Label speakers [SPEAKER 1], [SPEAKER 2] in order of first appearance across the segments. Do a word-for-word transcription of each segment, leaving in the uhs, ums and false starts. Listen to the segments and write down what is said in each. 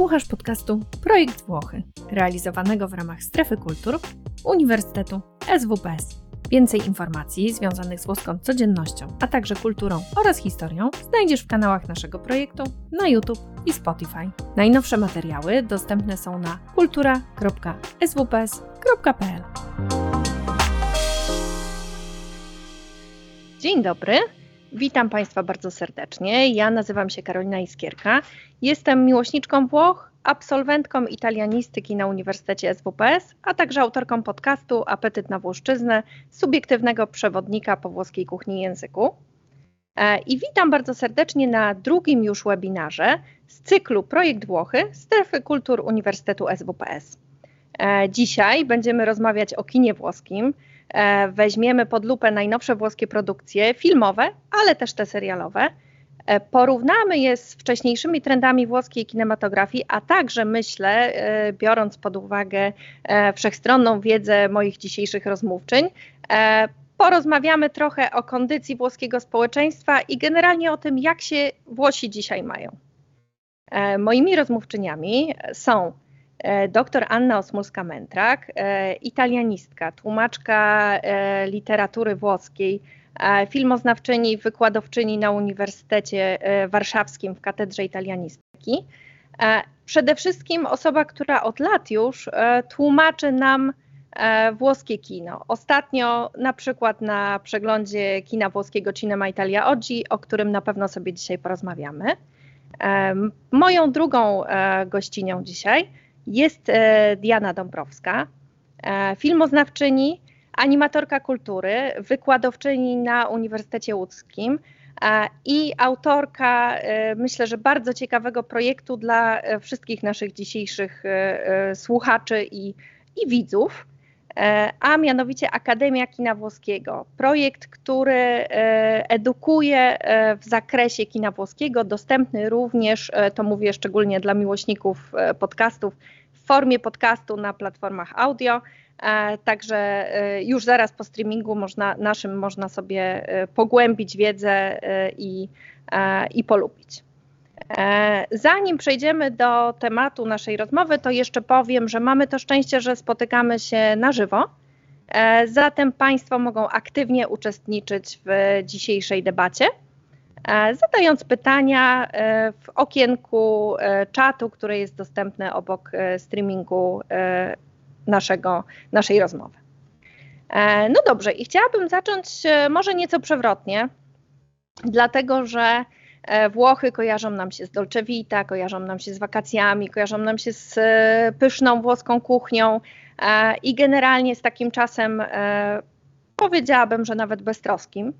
[SPEAKER 1] Słuchasz podcastu Projekt Włochy, realizowanego w ramach Strefy Kultur Uniwersytetu S W P S. Więcej informacji związanych z włoską codziennością, a także kulturą oraz historią znajdziesz w kanałach naszego projektu na YouTube i Spotify. Najnowsze materiały dostępne są na kultura kropka s w p s kropka p l. Dzień dobry. Witam Państwa bardzo serdecznie. Ja nazywam się Karolina Iskierka. Jestem miłośniczką Włoch, absolwentką italianistyki na Uniwersytecie S W P S, a także autorką podcastu Apetyt na Włoszczyznę, subiektywnego przewodnika po włoskiej kuchni i języku. I witam bardzo serdecznie na drugim już webinarze z cyklu Projekt Włochy Strefy Kultur Uniwersytetu S W P S. Dzisiaj będziemy rozmawiać o kinie włoskim. Weźmiemy pod lupę najnowsze włoskie produkcje filmowe, ale też te serialowe. Porównamy je z wcześniejszymi trendami włoskiej kinematografii, a także myślę, biorąc pod uwagę wszechstronną wiedzę moich dzisiejszych rozmówczyń, porozmawiamy trochę o kondycji włoskiego społeczeństwa i generalnie o tym, jak się Włosi dzisiaj mają. Moimi rozmówczyniami są dr Anna Osmulska-Mentrak, italianistka, tłumaczka literatury włoskiej, filmoznawczyni, wykładowczyni na Uniwersytecie Warszawskim w Katedrze Italianistyki. Przede wszystkim osoba, która od lat już tłumaczy nam włoskie kino. Ostatnio na przykład na przeglądzie kina włoskiego Cinema Italia Oggi, o którym na pewno sobie dzisiaj porozmawiamy. Moją drugą gościnią dzisiaj jest Diana Dąbrowska, filmoznawczyni, animatorka kultury, wykładowczyni na Uniwersytecie Łódzkim i autorka, myślę, że bardzo ciekawego projektu dla wszystkich naszych dzisiejszych słuchaczy i, i widzów, a mianowicie Akademia Kina Włoskiego. Projekt, który edukuje w zakresie kina włoskiego, dostępny również, to mówię szczególnie dla miłośników podcastów, w formie podcastu na platformach audio, także już zaraz po streamingu można, naszym można sobie pogłębić wiedzę i, i polubić. Zanim przejdziemy do tematu naszej rozmowy, to jeszcze powiem, że mamy to szczęście, że spotykamy się na żywo, zatem Państwo mogą aktywnie uczestniczyć w dzisiejszej debacie, zadając pytania w okienku czatu, które jest dostępne obok streamingu naszego, naszej rozmowy. No dobrze, i chciałabym zacząć może nieco przewrotnie, dlatego że Włochy kojarzą nam się z Dolce Vita, kojarzą nam się z wakacjami, kojarzą nam się z pyszną włoską kuchnią i generalnie z takim czasem, powiedziałabym, że nawet beztroskim.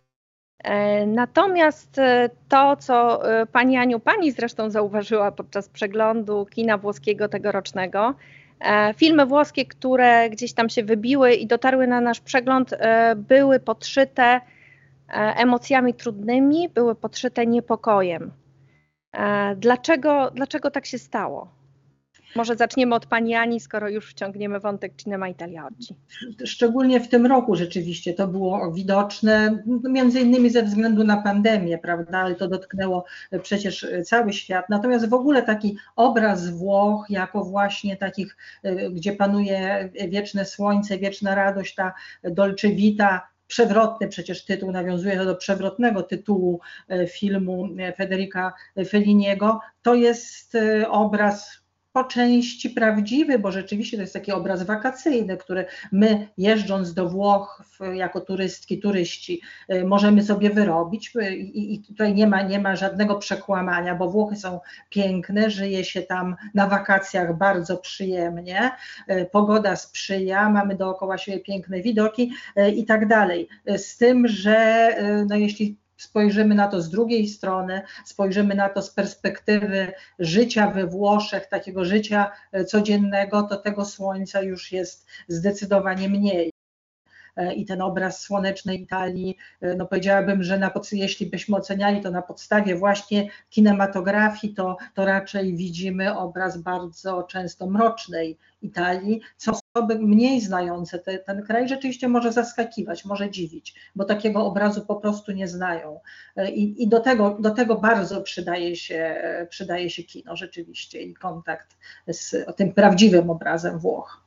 [SPEAKER 1] Natomiast to, co Pani Aniu, Pani zresztą zauważyła podczas przeglądu kina włoskiego tegorocznego, filmy włoskie, które gdzieś tam się wybiły i dotarły na nasz przegląd, były podszyte emocjami trudnymi, były podszyte niepokojem. Dlaczego, dlaczego tak się stało? Może zaczniemy od Pani Ani, skoro już wciągniemy wątek Cinema Italia Oggi.
[SPEAKER 2] Szczególnie w tym roku rzeczywiście to było widoczne, między innymi ze względu na pandemię, prawda, ale to dotknęło przecież cały świat. Natomiast w ogóle taki obraz Włoch jako właśnie takich, gdzie panuje wieczne słońce, wieczna radość, ta Dolce Vita, przewrotny przecież tytuł, nawiązuje to do przewrotnego tytułu filmu Federica Felliniego, to jest obraz po części prawdziwy, bo rzeczywiście to jest taki obraz wakacyjny, który my, jeżdżąc do Włoch jako turystki, turyści, możemy sobie wyrobić i, i tutaj nie ma, nie ma żadnego przekłamania, bo Włochy są piękne, żyje się tam na wakacjach bardzo przyjemnie, pogoda sprzyja, mamy dookoła siebie piękne widoki i tak dalej. Z tym, że no jeśli spojrzymy na to z drugiej strony, spojrzymy na to z perspektywy życia we Włoszech, takiego życia codziennego, to tego słońca już jest zdecydowanie mniej. i ten obraz słonecznej Italii, no powiedziałabym, że na pod, jeśli byśmy oceniali to na podstawie właśnie kinematografii, to, to raczej widzimy obraz bardzo często mrocznej Italii, co osoby mniej znające te, ten kraj rzeczywiście może zaskakiwać, może dziwić, bo takiego obrazu po prostu nie znają. I, i do, tego, do tego bardzo przydaje się, przydaje się kino rzeczywiście i kontakt z tym prawdziwym obrazem Włoch.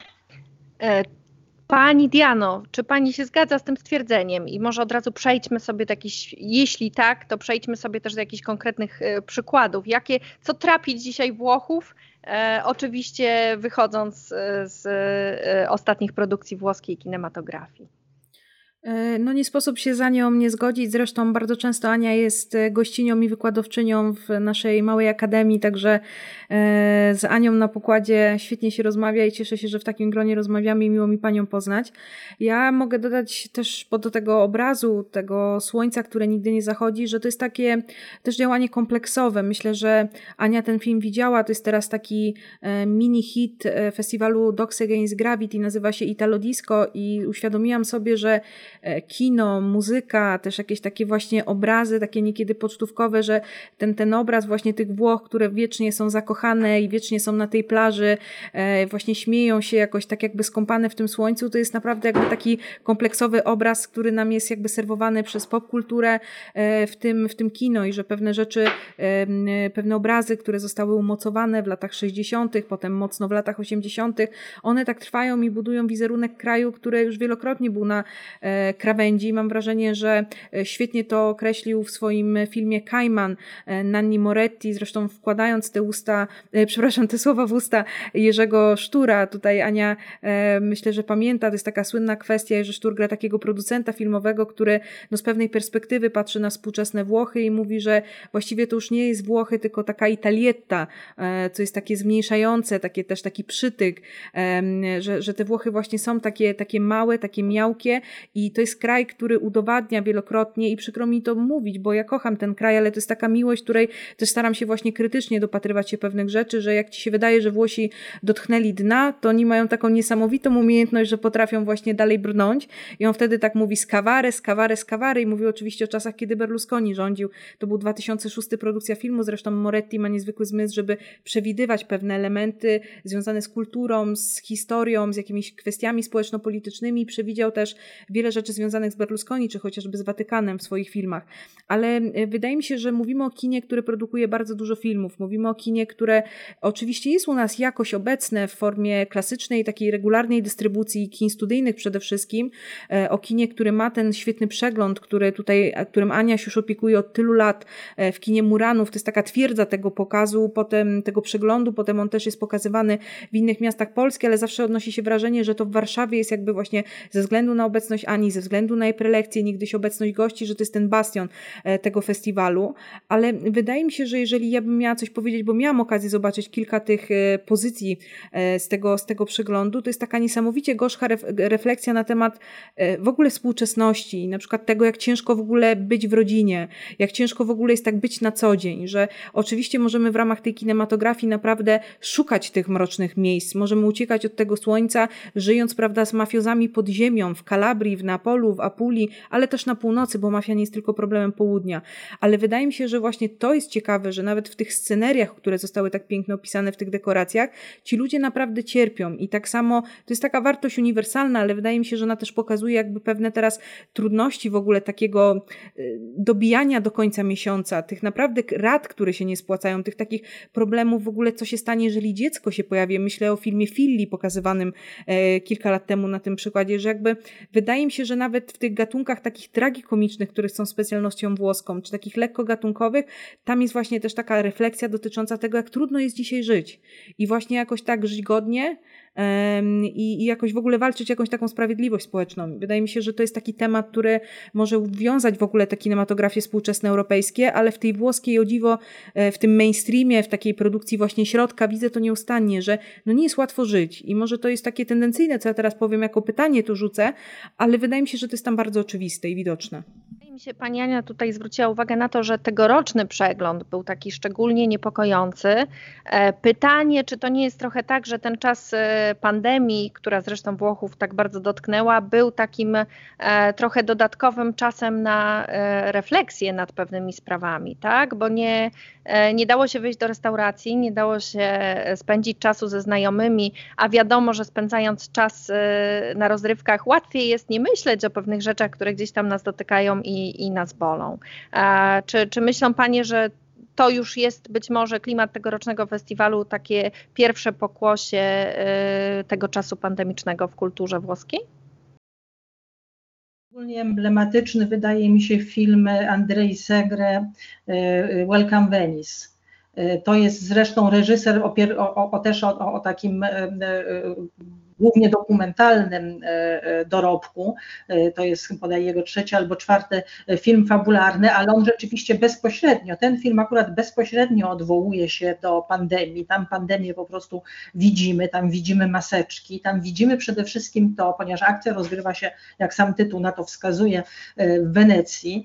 [SPEAKER 1] Pani Diano, czy Pani się zgadza z tym stwierdzeniem i może od razu przejdźmy sobie do jakichś, jeśli tak, to przejdźmy sobie też do jakichś konkretnych przykładów. Jakie, co trapi dzisiaj Włochów, e, oczywiście wychodząc z, z ostatnich produkcji włoskiej kinematografii?
[SPEAKER 3] No nie sposób się za nią nie zgodzić, zresztą bardzo często Ania jest gościnią i wykładowczynią w naszej małej akademii, także z Anią na pokładzie świetnie się rozmawia i cieszę się, że w takim gronie rozmawiamy i miło mi Panią poznać. Ja mogę dodać też do tego obrazu, tego słońca, które nigdy nie zachodzi, że to jest takie też działanie kompleksowe. Myślę, że Ania ten film widziała, to jest teraz taki mini hit festiwalu Dogs Against Gravity, nazywa się Italo Disco i uświadomiłam sobie, że kino, muzyka, też jakieś takie właśnie obrazy, takie niekiedy pocztówkowe, że ten, ten obraz właśnie tych Włoch, które wiecznie są zakochane i wiecznie są na tej plaży, e, właśnie śmieją się jakoś tak jakby skąpane w tym słońcu, to jest naprawdę jakby taki kompleksowy obraz, który nam jest jakby serwowany przez popkulturę e, w tym, w tym kino i że pewne rzeczy, e, pewne obrazy, które zostały umocowane w latach sześćdziesiątych, potem mocno w latach osiemdziesiątych, one tak trwają i budują wizerunek kraju, który już wielokrotnie był na e, krawędzi. Mam wrażenie, że świetnie to określił w swoim filmie Kajman Nanni Moretti, zresztą wkładając te usta, przepraszam, te słowa w usta Jerzego Sztura. Tutaj Ania myślę, że pamięta, to jest taka słynna kwestia, Jerzy Sztur gra takiego producenta filmowego, który no, z pewnej perspektywy patrzy na współczesne Włochy i mówi, że właściwie to już nie jest Włochy, tylko taka Italietta, co jest takie zmniejszające, takie też taki przytyk, że, że te Włochy właśnie są takie, takie małe, takie miałkie i to jest kraj, który udowadnia wielokrotnie i przykro mi to mówić, bo ja kocham ten kraj, ale to jest taka miłość, której też staram się właśnie krytycznie dopatrywać się pewnych rzeczy, że jak ci się wydaje, że Włosi dotknęli dna, to oni mają taką niesamowitą umiejętność, że potrafią właśnie dalej brnąć i on wtedy tak mówi scavare, scavare, scavare i mówił oczywiście o czasach, kiedy Berlusconi rządził. To był dwa tysiące szósty produkcja filmu, zresztą Moretti ma niezwykły zmysł, żeby przewidywać pewne elementy związane z kulturą, z historią, z jakimiś kwestiami społeczno-politycznymi. Przewidział też wiele rzeczy związanych z Berlusconi, czy chociażby z Watykanem w swoich filmach. Ale wydaje mi się, że mówimy o kinie, które produkuje bardzo dużo filmów. Mówimy o kinie, które oczywiście jest u nas jakoś obecne w formie klasycznej, takiej regularnej dystrybucji kin studyjnych przede wszystkim. O kinie, który ma ten świetny przegląd, który tutaj, którym Ania się już opiekuje od tylu lat w kinie Muranów. To jest taka twierdza tego pokazu, potem tego przeglądu, potem on też jest pokazywany w innych miastach Polski, ale zawsze odnosi się wrażenie, że to w Warszawie jest jakby właśnie ze względu na obecność Ani, ze względu na jej prelekcje, niegdyś obecność gości, że to jest ten bastion tego festiwalu, ale wydaje mi się, że jeżeli ja bym miała coś powiedzieć, bo miałam okazję zobaczyć kilka tych pozycji z tego, z tego przeglądu, to jest taka niesamowicie gorzka refleksja na temat w ogóle współczesności, na przykład tego, jak ciężko w ogóle być w rodzinie, jak ciężko w ogóle jest tak być na co dzień, że oczywiście możemy w ramach tej kinematografii naprawdę szukać tych mrocznych miejsc, możemy uciekać od tego słońca, żyjąc, prawda, z mafiozami pod ziemią, w Kalabrii, w Neapolu, w Apulii, ale też na północy, bo mafia nie jest tylko problemem południa. Ale wydaje mi się, że właśnie to jest ciekawe, że nawet w tych sceneriach, które zostały tak pięknie opisane w tych dekoracjach, ci ludzie naprawdę cierpią i tak samo to jest taka wartość uniwersalna, ale wydaje mi się, że ona też pokazuje jakby pewne teraz trudności w ogóle takiego dobijania do końca miesiąca, tych naprawdę rat, które się nie spłacają, tych takich problemów w ogóle, co się stanie, jeżeli dziecko się pojawi. Myślę o filmie Filli pokazywanym e, kilka lat temu na tym przykładzie, że jakby wydaje mi się, że nawet w tych gatunkach takich tragikomicznych, które są specjalnością włoską, czy takich lekko gatunkowych, tam jest właśnie też taka refleksja dotycząca tego, jak trudno jest dzisiaj żyć i właśnie jakoś tak żyć godnie um, i, i jakoś w ogóle walczyć o jakąś taką sprawiedliwość społeczną. Wydaje mi się, że to jest taki temat, który może wiązać w ogóle te kinematografie współczesne europejskie, ale w tej włoskiej, o dziwo, w tym mainstreamie, w takiej produkcji właśnie środka widzę to nieustannie, że no nie jest łatwo żyć i może to jest takie tendencyjne, co ja teraz powiem jako pytanie tu rzucę, ale wydaje mi się, że to jest tam bardzo oczywiste i widoczne.
[SPEAKER 1] Mi się pani Ania tutaj zwróciła uwagę na to, że tegoroczny przegląd był taki szczególnie niepokojący. Pytanie, czy to nie jest trochę tak, że ten czas pandemii, która zresztą Włochów tak bardzo dotknęła, był takim trochę dodatkowym czasem na refleksję nad pewnymi sprawami, tak? Bo nie, nie dało się wyjść do restauracji, nie dało się spędzić czasu ze znajomymi, a wiadomo, że spędzając czas na rozrywkach łatwiej jest nie myśleć o pewnych rzeczach, które gdzieś tam nas dotykają i I, i nas bolą. A czy, czy myślą panie, że to już jest być może klimat tegorocznego festiwalu, takie pierwsze pokłosie y, tego czasu pandemicznego w kulturze włoskiej?
[SPEAKER 2] Szczególnie emblematyczny wydaje mi się film Andrei Segre y, Welcome Venice. Y, to jest zresztą reżyser opier- o, o, o też o, o takim y, y, głównie dokumentalnym dorobku. To jest chyba jego trzeci albo czwarty film fabularny, ale on rzeczywiście bezpośrednio, ten film akurat bezpośrednio odwołuje się do pandemii. Tam pandemię po prostu widzimy, tam widzimy maseczki, tam widzimy przede wszystkim to, ponieważ akcja rozgrywa się, jak sam tytuł na to wskazuje, w Wenecji.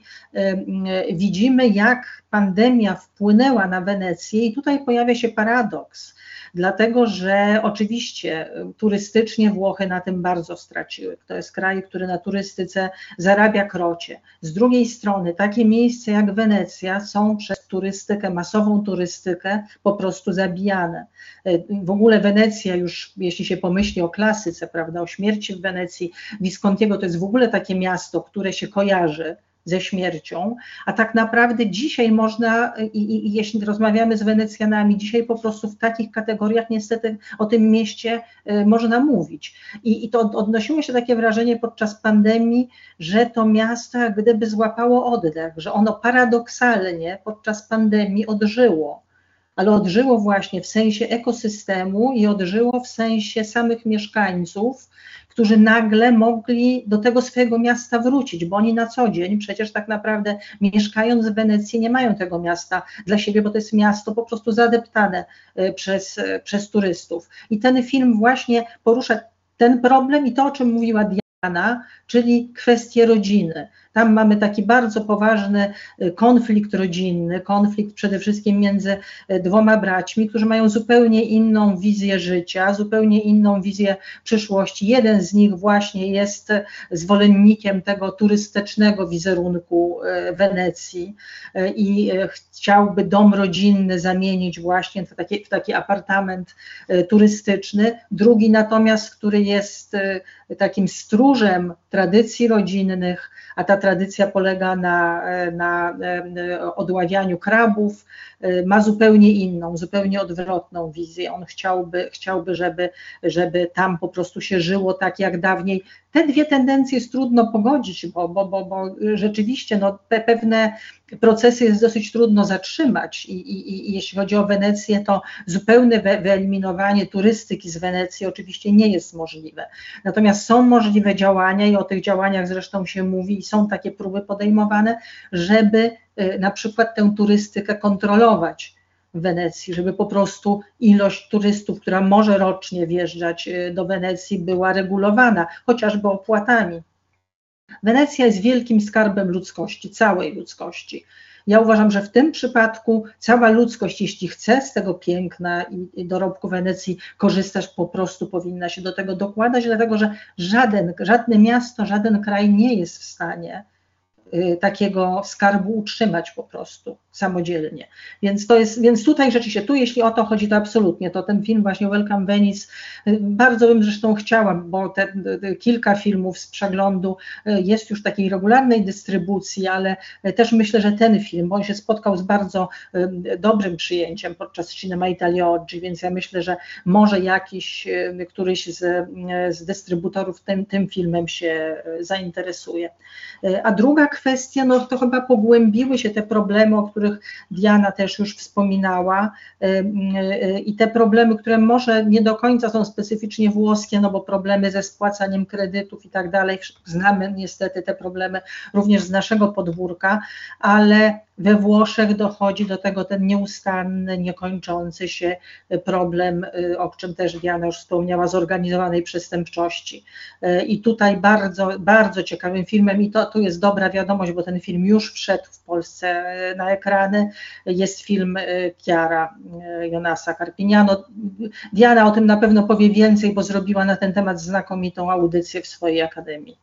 [SPEAKER 2] Widzimy, jak pandemia wpłynęła na Wenecję i tutaj pojawia się paradoks. Dlatego, że oczywiście turystycznie Włochy na tym bardzo straciły. To jest kraj, który na turystyce zarabia krocie. Z drugiej strony takie miejsca jak Wenecja są przez turystykę, masową turystykę po prostu zabijane. W ogóle Wenecja już, jeśli się pomyśli o klasyce, prawda, o śmierci w Wenecji Viscontiego, to jest w ogóle takie miasto, które się kojarzy ze śmiercią, a tak naprawdę dzisiaj można, i, i, i jeśli rozmawiamy z Wenecjanami, dzisiaj po prostu w takich kategoriach niestety o tym mieście y, można mówić. I, I to odnosiło się takie wrażenie podczas pandemii, że to miasto jak gdyby złapało oddech, że ono paradoksalnie podczas pandemii odżyło. Ale odżyło właśnie w sensie ekosystemu i odżyło w sensie samych mieszkańców, którzy nagle mogli do tego swojego miasta wrócić, bo oni na co dzień przecież tak naprawdę mieszkając w Wenecji nie mają tego miasta dla siebie, bo to jest miasto po prostu zadeptane przez, przez turystów. I ten film właśnie porusza ten problem i to, o czym mówiła Diana, czyli kwestię rodziny. Tam mamy taki bardzo poważny konflikt rodzinny, konflikt przede wszystkim między dwoma braćmi, którzy mają zupełnie inną wizję życia, zupełnie inną wizję przyszłości. Jeden z nich właśnie jest zwolennikiem tego turystycznego wizerunku Wenecji i chciałby dom rodzinny zamienić właśnie w taki, w taki apartament turystyczny. Drugi natomiast, który jest takim stróżem tradycji rodzinnych, a ta tradycja polega na, na odławianiu krabów, ma zupełnie inną, zupełnie odwrotną wizję. On chciałby, chciałby żeby, żeby tam po prostu się żyło tak jak dawniej. Te dwie tendencje jest trudno pogodzić, bo, bo, bo, bo rzeczywiście no, pe, pewne procesy jest dosyć trudno zatrzymać I, i, i jeśli chodzi o Wenecję, to zupełne wy, wyeliminowanie turystyki z Wenecji oczywiście nie jest możliwe. Natomiast są możliwe działania i o tych działaniach zresztą się mówi i są takie próby podejmowane, żeby na przykład tę turystykę kontrolować w Wenecji, żeby po prostu ilość turystów, która może rocznie wjeżdżać do Wenecji, była regulowana, chociażby opłatami. Wenecja jest wielkim skarbem ludzkości, całej ludzkości. Ja uważam, że w tym przypadku cała ludzkość, jeśli chce z tego piękna i dorobku Wenecji korzystać, po prostu powinna się do tego dokładać, dlatego że żaden, żadne miasto, żaden kraj nie jest w stanie takiego skarbu utrzymać po prostu samodzielnie. Więc to jest, więc tutaj rzeczywiście, tu jeśli o to chodzi, to absolutnie, to ten film właśnie Welcome Venice, bardzo bym zresztą chciała, bo te, te, kilka filmów z przeglądu jest już takiej regularnej dystrybucji, ale też myślę, że ten film, bo on się spotkał z bardzo dobrym przyjęciem podczas Cinema Italia Oggi, więc ja myślę, że może jakiś, któryś z, z dystrybutorów tym, tym filmem się zainteresuje. A druga kwestia, no to chyba pogłębiły się te problemy, o których Diana też już wspominała i te problemy, które może nie do końca są specyficznie włoskie, no bo problemy ze spłacaniem kredytów i tak dalej, znamy niestety te problemy również z naszego podwórka, ale we Włoszech dochodzi do tego ten nieustanny, niekończący się problem, o czym też Diana już wspomniała, zorganizowanej przestępczości. I tutaj bardzo, bardzo ciekawym filmem, i to tu jest dobra wiadomość, bo ten film już wszedł w Polsce na ekrany, jest film Chiara Jonasa Carpignano. Diana o tym na pewno powie więcej, bo zrobiła na ten temat znakomitą audycję w swojej akademii.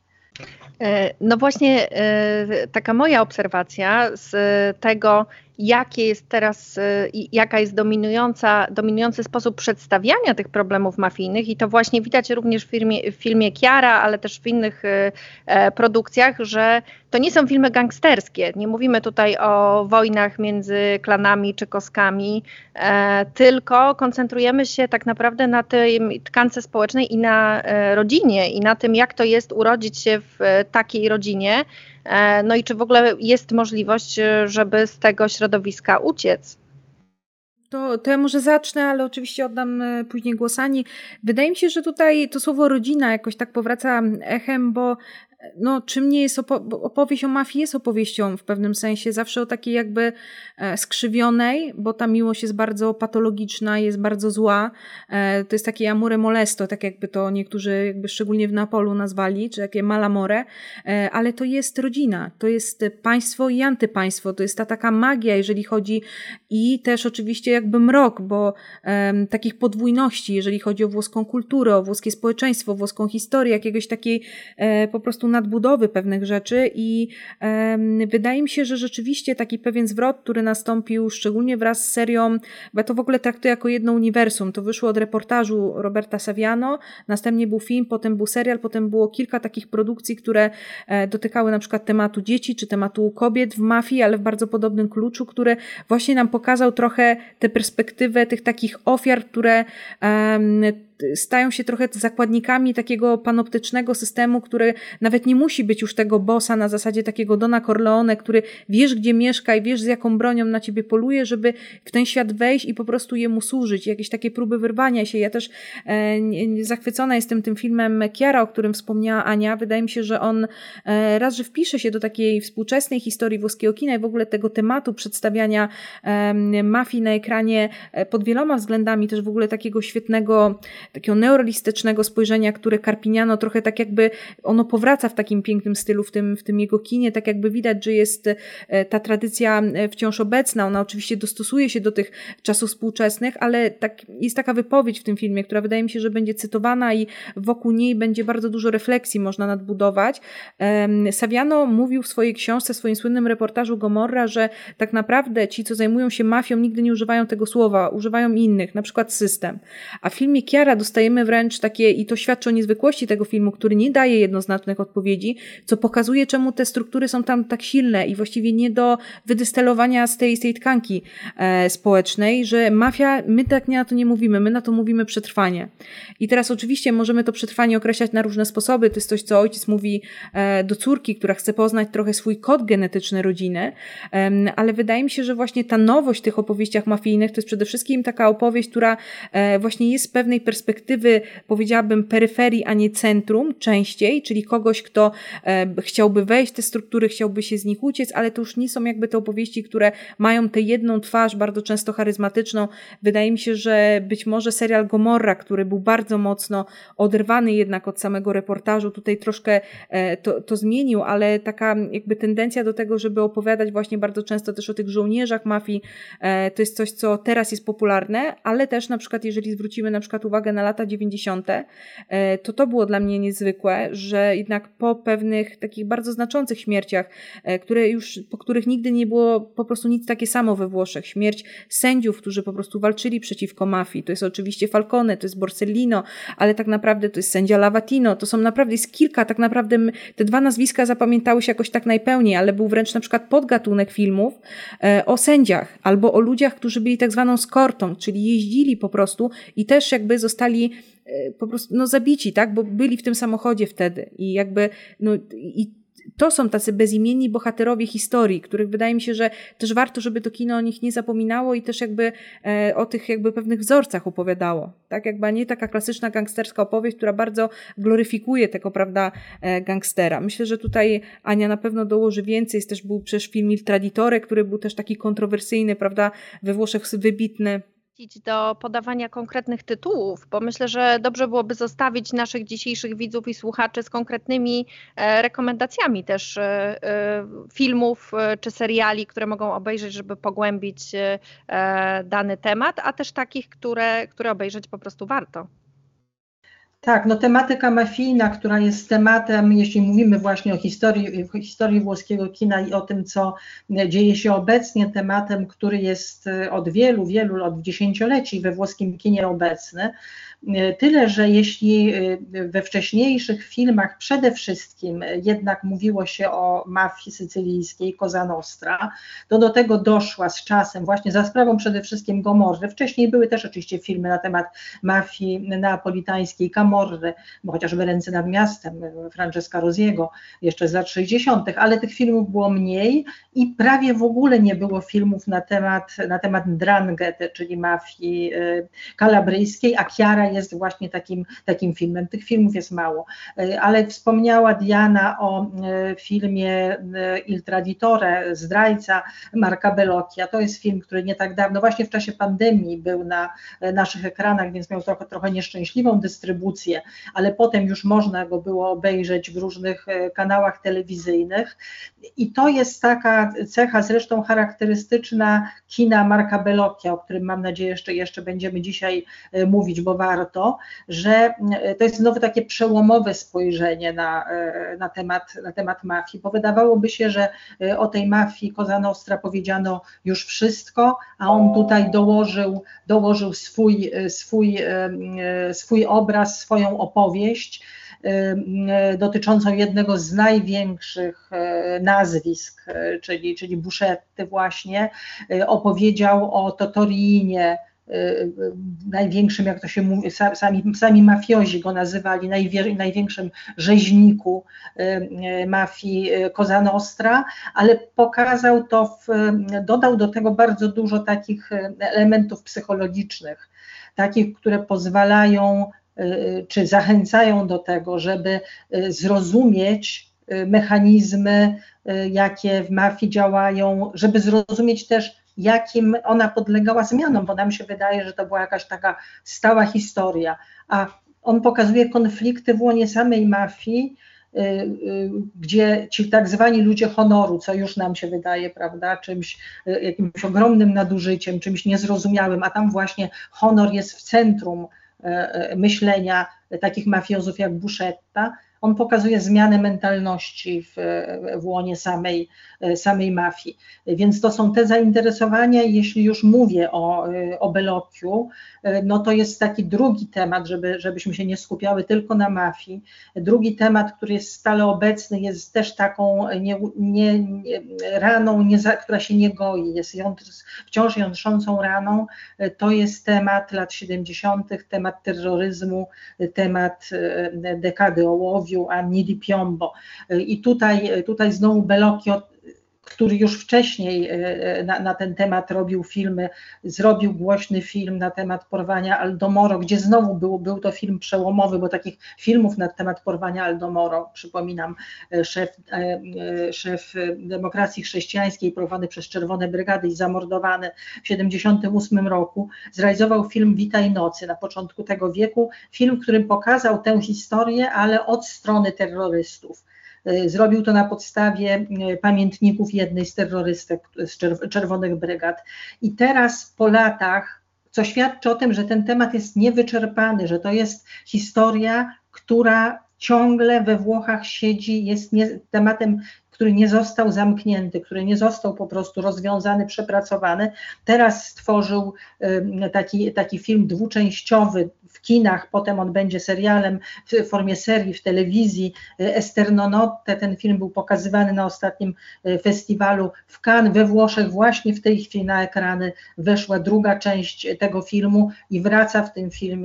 [SPEAKER 1] No właśnie taka moja obserwacja z tego, jakie jest teraz, jaka jest dominująca, dominujący sposób przedstawiania tych problemów mafijnych, i to właśnie widać również w filmie, w filmie Chiara, ale też w innych e, produkcjach, że to nie są filmy gangsterskie. Nie mówimy tutaj o wojnach między klanami czy koskami, e, tylko koncentrujemy się tak naprawdę na tej tkance społecznej i na e, rodzinie, i na tym, jak to jest urodzić się w e, takiej rodzinie. No i czy w ogóle jest możliwość, żeby z tego środowiska uciec?
[SPEAKER 3] To, to ja może zacznę, ale oczywiście oddam później głos Ani. Wydaje mi się, że tutaj to słowo rodzina jakoś tak powraca echem, bo no, czym nie jest opo- opowieść o mafii, jest opowieścią w pewnym sensie, zawsze o takiej jakby e, skrzywionej, bo ta miłość jest bardzo patologiczna, jest bardzo zła. E, to jest takie amore molesto, tak jakby to niektórzy jakby szczególnie w Neapolu nazwali, czy takie malamore, e, ale to jest rodzina, to jest państwo i antypaństwo, to jest ta taka magia, jeżeli chodzi, i też oczywiście jakby mrok, bo e, takich podwójności, jeżeli chodzi o włoską kulturę, o włoskie społeczeństwo, o włoską historię, jakiegoś takiej e, po prostu nadbudowy pewnych rzeczy, i um, wydaje mi się, że rzeczywiście taki pewien zwrot, który nastąpił szczególnie wraz z serią, bo ja to w ogóle traktuję jako jedno uniwersum, to wyszło od reportażu Roberta Saviano, następnie był film, potem był serial, potem było kilka takich produkcji, które e, dotykały na przykład tematu dzieci, czy tematu kobiet w mafii, ale w bardzo podobnym kluczu, który właśnie nam pokazał trochę tę perspektywę tych takich ofiar, które um, stają się trochę zakładnikami takiego panoptycznego systemu, który nawet nie musi być już tego bossa na zasadzie takiego Dona Corleone, który wiesz, gdzie mieszka i wiesz, z jaką bronią na ciebie poluje, żeby w ten świat wejść i po prostu jemu służyć. Jakieś takie próby wyrwania się. Ja też e, zachwycona jestem tym filmem Chiara, o którym wspomniała Ania. Wydaje mi się, że on e, raz, że wpisze się do takiej współczesnej historii włoskiego kina i w ogóle tego tematu przedstawiania e, mafii na ekranie e, pod wieloma względami, też w ogóle takiego świetnego, takiego neorealistycznego spojrzenia, które Carpignano trochę tak jakby, ono powraca w takim pięknym stylu w tym, w tym jego kinie, tak jakby widać, że jest ta tradycja wciąż obecna, ona oczywiście dostosuje się do tych czasów współczesnych, ale tak, jest taka wypowiedź w tym filmie, która wydaje mi się, że będzie cytowana i wokół niej będzie bardzo dużo refleksji można nadbudować. Um, Saviano mówił w swojej książce, w swoim słynnym reportażu Gomorra, że tak naprawdę ci, co zajmują się mafią, nigdy nie używają tego słowa, używają innych, na przykład system. A w filmie Chiara dostajemy wręcz takie, i to świadczy o niezwykłości tego filmu, który nie daje jednoznacznych odpowiedzi, co pokazuje, czemu te struktury są tam tak silne i właściwie nie do wydystelowania z tej, z tej tkanki e, społecznej, że mafia, my tak nie na to nie mówimy, my na to mówimy przetrwanie. I teraz oczywiście możemy to przetrwanie określać na różne sposoby, to jest coś, co ojciec mówi e, do córki, która chce poznać trochę swój kod genetyczny rodziny, e, ale wydaje mi się, że właśnie ta nowość w tych opowieściach mafijnych to jest przede wszystkim taka opowieść, która e, właśnie jest z pewnej perspektywy, powiedziałabym, peryferii, a nie centrum częściej, czyli kogoś, kto e, chciałby wejść w te struktury, chciałby się z nich uciec, ale to już nie są jakby te opowieści, które mają tę jedną twarz, bardzo często charyzmatyczną. Wydaje mi się, że być może serial Gomorra, który był bardzo mocno oderwany jednak od samego reportażu, tutaj troszkę e, to, to zmienił, ale taka jakby tendencja do tego, żeby opowiadać właśnie bardzo często też o tych żołnierzach mafii, e, to jest coś, co teraz jest popularne, ale też na przykład, jeżeli zwrócimy na przykład uwagę na lata dziewięćdziesiąte, to to było dla mnie niezwykłe, że jednak po pewnych takich bardzo znaczących śmierciach, które już, po których nigdy nie było po prostu nic takie samo we Włoszech, śmierć sędziów, którzy po prostu walczyli przeciwko mafii, to jest oczywiście Falcone, to jest Borsellino, ale tak naprawdę to jest sędzia Lavatino, to są naprawdę, jest kilka, tak naprawdę te dwa nazwiska zapamiętały się jakoś tak najpełniej, ale był wręcz na przykład podgatunek filmów o sędziach, albo o ludziach, którzy byli tak zwaną skortą, czyli jeździli po prostu i też jakby zostali po prostu no, zabici, tak, bo byli w tym samochodzie wtedy i jakby no i to są tacy bezimienni bohaterowie historii, których wydaje mi się, że też warto, żeby to kino o nich nie zapominało i też jakby e, o tych jakby pewnych wzorcach opowiadało. Tak jakby nie taka klasyczna gangsterska opowieść, która bardzo gloryfikuje tego, prawda, e, gangstera. Myślę, że tutaj Ania na pewno dołoży więcej. Jest też był przecież film Il Traditore, który był też taki kontrowersyjny, prawda, we Włoszech wybitny.
[SPEAKER 1] Do podawania konkretnych tytułów, bo myślę, że dobrze byłoby zostawić naszych dzisiejszych widzów i słuchaczy z konkretnymi e, rekomendacjami też e, e, filmów e, czy seriali, które mogą obejrzeć, żeby pogłębić e, dany temat, a też takich, które, które obejrzeć po prostu warto.
[SPEAKER 2] Tak, no tematyka mafijna, która jest tematem, jeśli mówimy właśnie o historii, historii włoskiego kina i o tym, co dzieje się obecnie, tematem, który jest od wielu, wielu, od dziesięcioleci we włoskim kinie obecny. Tyle, że jeśli we wcześniejszych filmach przede wszystkim jednak mówiło się o mafii sycylijskiej, Cosa Nostra, to do tego doszła z czasem właśnie za sprawą przede wszystkim Gomorry. Wcześniej były też oczywiście filmy na temat mafii neapolitańskiej, Camorry, bo chociażby Ręce nad miastem Francesca Rosiego jeszcze z lat sześćdziesiątych, ale tych filmów było mniej i prawie w ogóle nie było filmów na temat, na temat Ndranghety, czyli mafii kalabryjskiej, a Chiara jest właśnie takim, takim filmem. Tych filmów jest mało, ale wspomniała Diana o filmie Il Traditore, Zdrajca Marca Bellocchia. To jest film, który nie tak dawno, właśnie w czasie pandemii był na naszych ekranach, więc miał trochę, trochę nieszczęśliwą dystrybucję, ale potem już można go było obejrzeć w różnych kanałach telewizyjnych i to jest taka cecha zresztą charakterystyczna kina Marca Bellocchia, o którym mam nadzieję jeszcze, jeszcze będziemy dzisiaj mówić, bo warto, że to jest znowu takie przełomowe spojrzenie na, na, temat, na temat mafii, bo wydawałoby się, że o tej mafii Cosa Nostra powiedziano już wszystko, a on tutaj dołożył, dołożył swój, swój, swój obraz, swoją opowieść dotyczącą jednego z największych nazwisk, czyli, czyli Buscetty właśnie, opowiedział o Totorinie, największym, jak to się mówi, sami, sami mafiozi go nazywali, najwie, największym rzeźniku mafii Cosa Nostra, ale pokazał to, w, dodał do tego bardzo dużo takich elementów psychologicznych, takich, które pozwalają czy zachęcają do tego, żeby zrozumieć mechanizmy, jakie w mafii działają, żeby zrozumieć też, jakim ona podlegała zmianom, bo nam się wydaje, że to była jakaś taka stała historia, a on pokazuje konflikty w łonie samej mafii, gdzie ci tak zwani ludzie honoru, co już nam się wydaje, prawda, czymś, jakimś ogromnym nadużyciem, czymś niezrozumiałym, a tam właśnie honor jest w centrum myślenia takich mafiozów jak Buscetta. On pokazuje zmianę mentalności w, w łonie samej, samej mafii. Więc to są te zainteresowania. Jeśli już mówię o, o Bellocchiu, no to jest taki drugi temat, żeby, żebyśmy się nie skupiały tylko na mafii. Drugi temat, który jest stale obecny, jest też taką nie, nie, nie, raną, nie, która się nie goi, jest jątr, wciąż jątrzącą raną. To jest temat lat siedemdziesiątych, temat terroryzmu, temat dekady ołowiu, Anni di Piombo. I tutaj, tutaj znowu Bellocchio, który już wcześniej na, na ten temat robił filmy, zrobił głośny film na temat porwania Aldo Moro, gdzie znowu był, był to film przełomowy, bo takich filmów na temat porwania Aldo Moro, przypominam, szef, szef demokracji chrześcijańskiej porwany przez Czerwone Brygady i zamordowany w siedemdziesiątym ósmym roku, zrealizował film Witaj Nocy na początku tego wieku, film, w którym pokazał tę historię, ale od strony terrorystów. Zrobił to na podstawie pamiętników jednej z terrorystek z Czerwonych Brygad. I teraz po latach, co świadczy o tym, że ten temat jest niewyczerpany, że to jest historia, która ciągle we Włochach siedzi, jest nie, tematem, który nie został zamknięty, który nie został po prostu rozwiązany, przepracowany. Teraz stworzył taki, taki film dwuczęściowy w kinach, potem on będzie serialem w formie serii w telewizji. Esterno Notte, ten film był pokazywany na ostatnim festiwalu w Cannes we Włoszech. Właśnie w tej chwili na ekrany weszła druga część tego filmu i wraca w tym filmie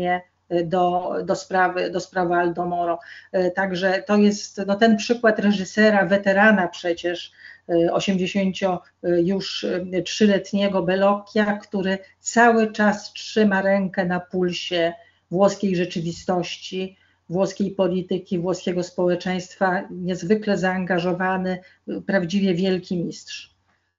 [SPEAKER 2] do, do, sprawy, do sprawy Aldo Moro. Także to jest no, ten przykład reżysera, weterana przecież, osiemdziesięcio już trzyletniego Bellocchia, który cały czas trzyma rękę na pulsie włoskiej rzeczywistości, włoskiej polityki, włoskiego społeczeństwa, niezwykle zaangażowany, prawdziwie wielki mistrz.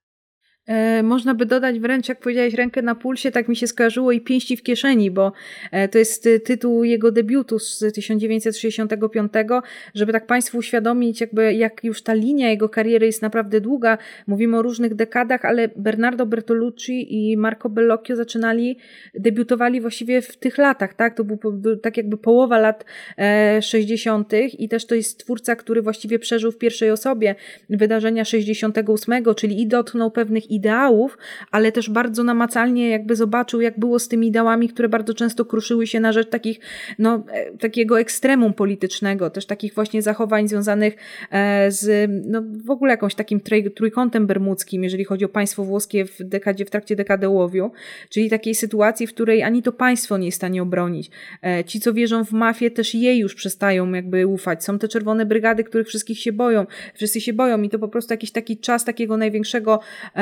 [SPEAKER 3] Można by dodać wręcz, jak powiedziałeś, rękę na pulsie, tak mi się skojarzyło, i pięści w kieszeni, bo to jest tytuł jego debiutu z tysiąc dziewięćset sześćdziesiątego piątego, żeby tak Państwu uświadomić, jakby jak już ta linia jego kariery jest naprawdę długa. Mówimy o różnych dekadach, ale Bernardo Bertolucci i Marco Bellocchio zaczynali, debiutowali właściwie w tych latach, tak? To był tak jakby połowa lat sześćdziesiątych i też to jest twórca, który właściwie przeżył w pierwszej osobie wydarzenia sześćdziesiątego ósmego, czyli i dotknął pewnych ideałów, ale też bardzo namacalnie jakby zobaczył, jak było z tymi ideałami, które bardzo często kruszyły się na rzecz takich, no, takiego ekstremum politycznego, też takich właśnie zachowań związanych z, no, w ogóle jakąś takim trójkątem bermudzkim, jeżeli chodzi o państwo włoskie w dekadzie, w trakcie dekady ołowiu, czyli takiej sytuacji, w której ani to państwo nie jest w stanie obronić. Ci, co wierzą w mafię, też jej już przestają jakby ufać. Są te czerwone brygady, których wszystkich się boją, wszyscy się boją i to po prostu jakiś taki czas takiego największego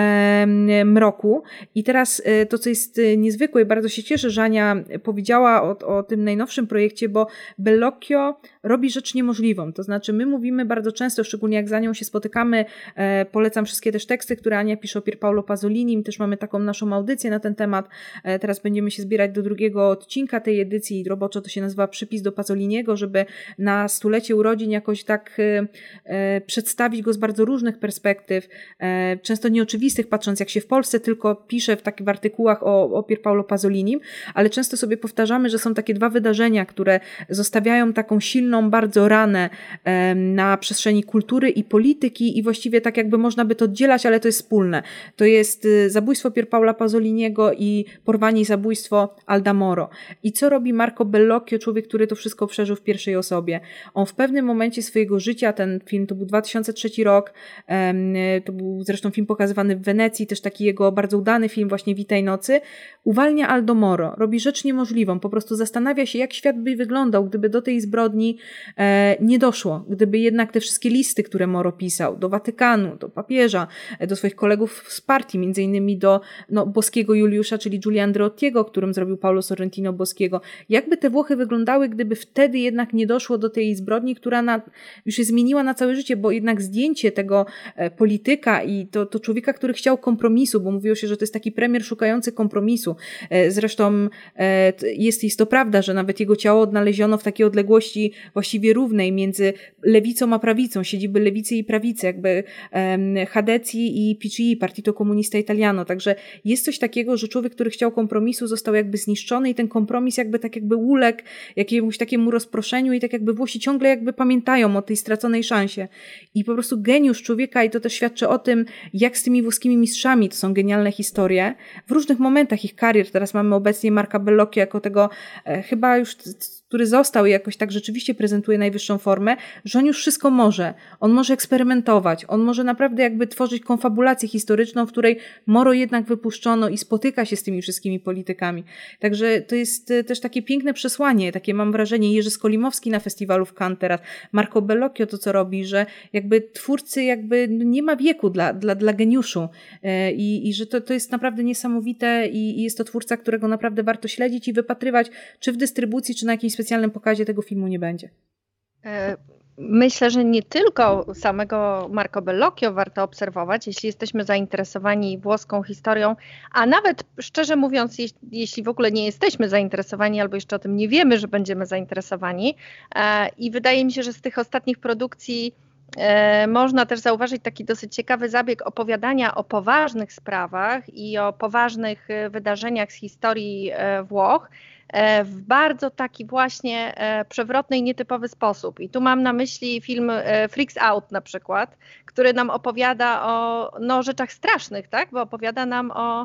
[SPEAKER 3] mroku. I teraz to, co jest niezwykłe i bardzo się cieszę, że Ania powiedziała o, o tym najnowszym projekcie, bo Bellocchio robi rzecz niemożliwą. To znaczy my mówimy bardzo często, szczególnie jak za nią się spotykamy, e, polecam wszystkie też teksty, które Ania pisze o Pier Paolo Pasolinim, też mamy taką naszą audycję na ten temat. E, teraz będziemy się zbierać do drugiego odcinka tej edycji, roboczo to się nazywa Przypis do Pasoliniego, żeby na stulecie urodzin jakoś tak e, e, przedstawić go z bardzo różnych perspektyw, e, często nieoczywistych, patrząc jak się w Polsce tylko pisze w takich artykułach o, o Pier Paolo Pasolinim, ale często sobie powtarzamy, że są takie dwa wydarzenia, które zostawiają taką silną bardzo ranę e, na przestrzeni kultury i polityki i właściwie tak jakby można by to oddzielać, ale to jest wspólne. To jest e, zabójstwo Pier Paola Pasoliniego i porwanie i zabójstwo Alda Moro. I co robi Marco Bellocchio, człowiek, który to wszystko przeżył w pierwszej osobie? On w pewnym momencie swojego życia, ten film to był dwa tysiące trzeci rok, e, to był zresztą film pokazywany w Wenecji, też taki jego bardzo udany film właśnie Witaj nocy, uwalnia Aldo Moro, robi rzecz niemożliwą, po prostu zastanawia się, jak świat by wyglądał, gdyby do tej zbrodni e, nie doszło, gdyby jednak te wszystkie listy, które Moro pisał do Watykanu, do papieża, do swoich kolegów z partii, między innymi do no, boskiego Juliusza, czyli Giulia Andreottiego, którym zrobił Paolo Sorrentino boskiego, jakby te Włochy wyglądały, gdyby wtedy jednak nie doszło do tej zbrodni, która na, już się zmieniła na całe życie, bo jednak zdjęcie tego e, polityka i to, to człowieka, który chciał kompromisu, bo mówiło się, że to jest taki premier szukający kompromisu. Zresztą jest, jest to prawda, że nawet jego ciało odnaleziono w takiej odległości właściwie równej między lewicą a prawicą, siedziby lewicy i prawicy, jakby Hadecji i P C I, Partito Comunista Italiano. Także jest coś takiego, że człowiek, który chciał kompromisu, został jakby zniszczony i ten kompromis jakby tak jakby uległ jakiemuś takiemu rozproszeniu i tak jakby Włosi ciągle jakby pamiętają o tej straconej szansie. I po prostu geniusz człowieka, i to też świadczy o tym, jak z tymi włoskimi mistrzami, to są genialne historie, w różnych momentach ich karier. Teraz mamy obecnie Marca Bellocchio jako tego e, chyba już, który został i jakoś tak rzeczywiście prezentuje najwyższą formę, że on już wszystko może. On może eksperymentować, on może naprawdę jakby tworzyć konfabulację historyczną, w której Moro jednak wypuszczono i spotyka się z tymi wszystkimi politykami. Także to jest też takie piękne przesłanie, takie mam wrażenie, Jerzy Skolimowski na festiwalu w Cannes teraz, Marco Bellocchio to co robi, że jakby twórcy jakby nie ma wieku dla, dla, dla geniuszu i, i że to, to jest naprawdę niesamowite i, i jest to twórca, którego naprawdę warto śledzić i wypatrywać, czy w dystrybucji, czy na jakimś specjalnym pokazie tego filmu nie będzie.
[SPEAKER 1] Myślę, że nie tylko samego Marco Bellocchio warto obserwować, jeśli jesteśmy zainteresowani włoską historią, a nawet szczerze mówiąc, jeśli w ogóle nie jesteśmy zainteresowani albo jeszcze o tym nie wiemy, że będziemy zainteresowani. I wydaje mi się, że z tych ostatnich produkcji można też zauważyć taki dosyć ciekawy zabieg opowiadania o poważnych sprawach i o poważnych wydarzeniach z historii Włoch w bardzo taki właśnie przewrotny i nietypowy sposób. I tu mam na myśli film Freaks Out na przykład, który nam opowiada o no, rzeczach strasznych, tak? Bo opowiada nam o,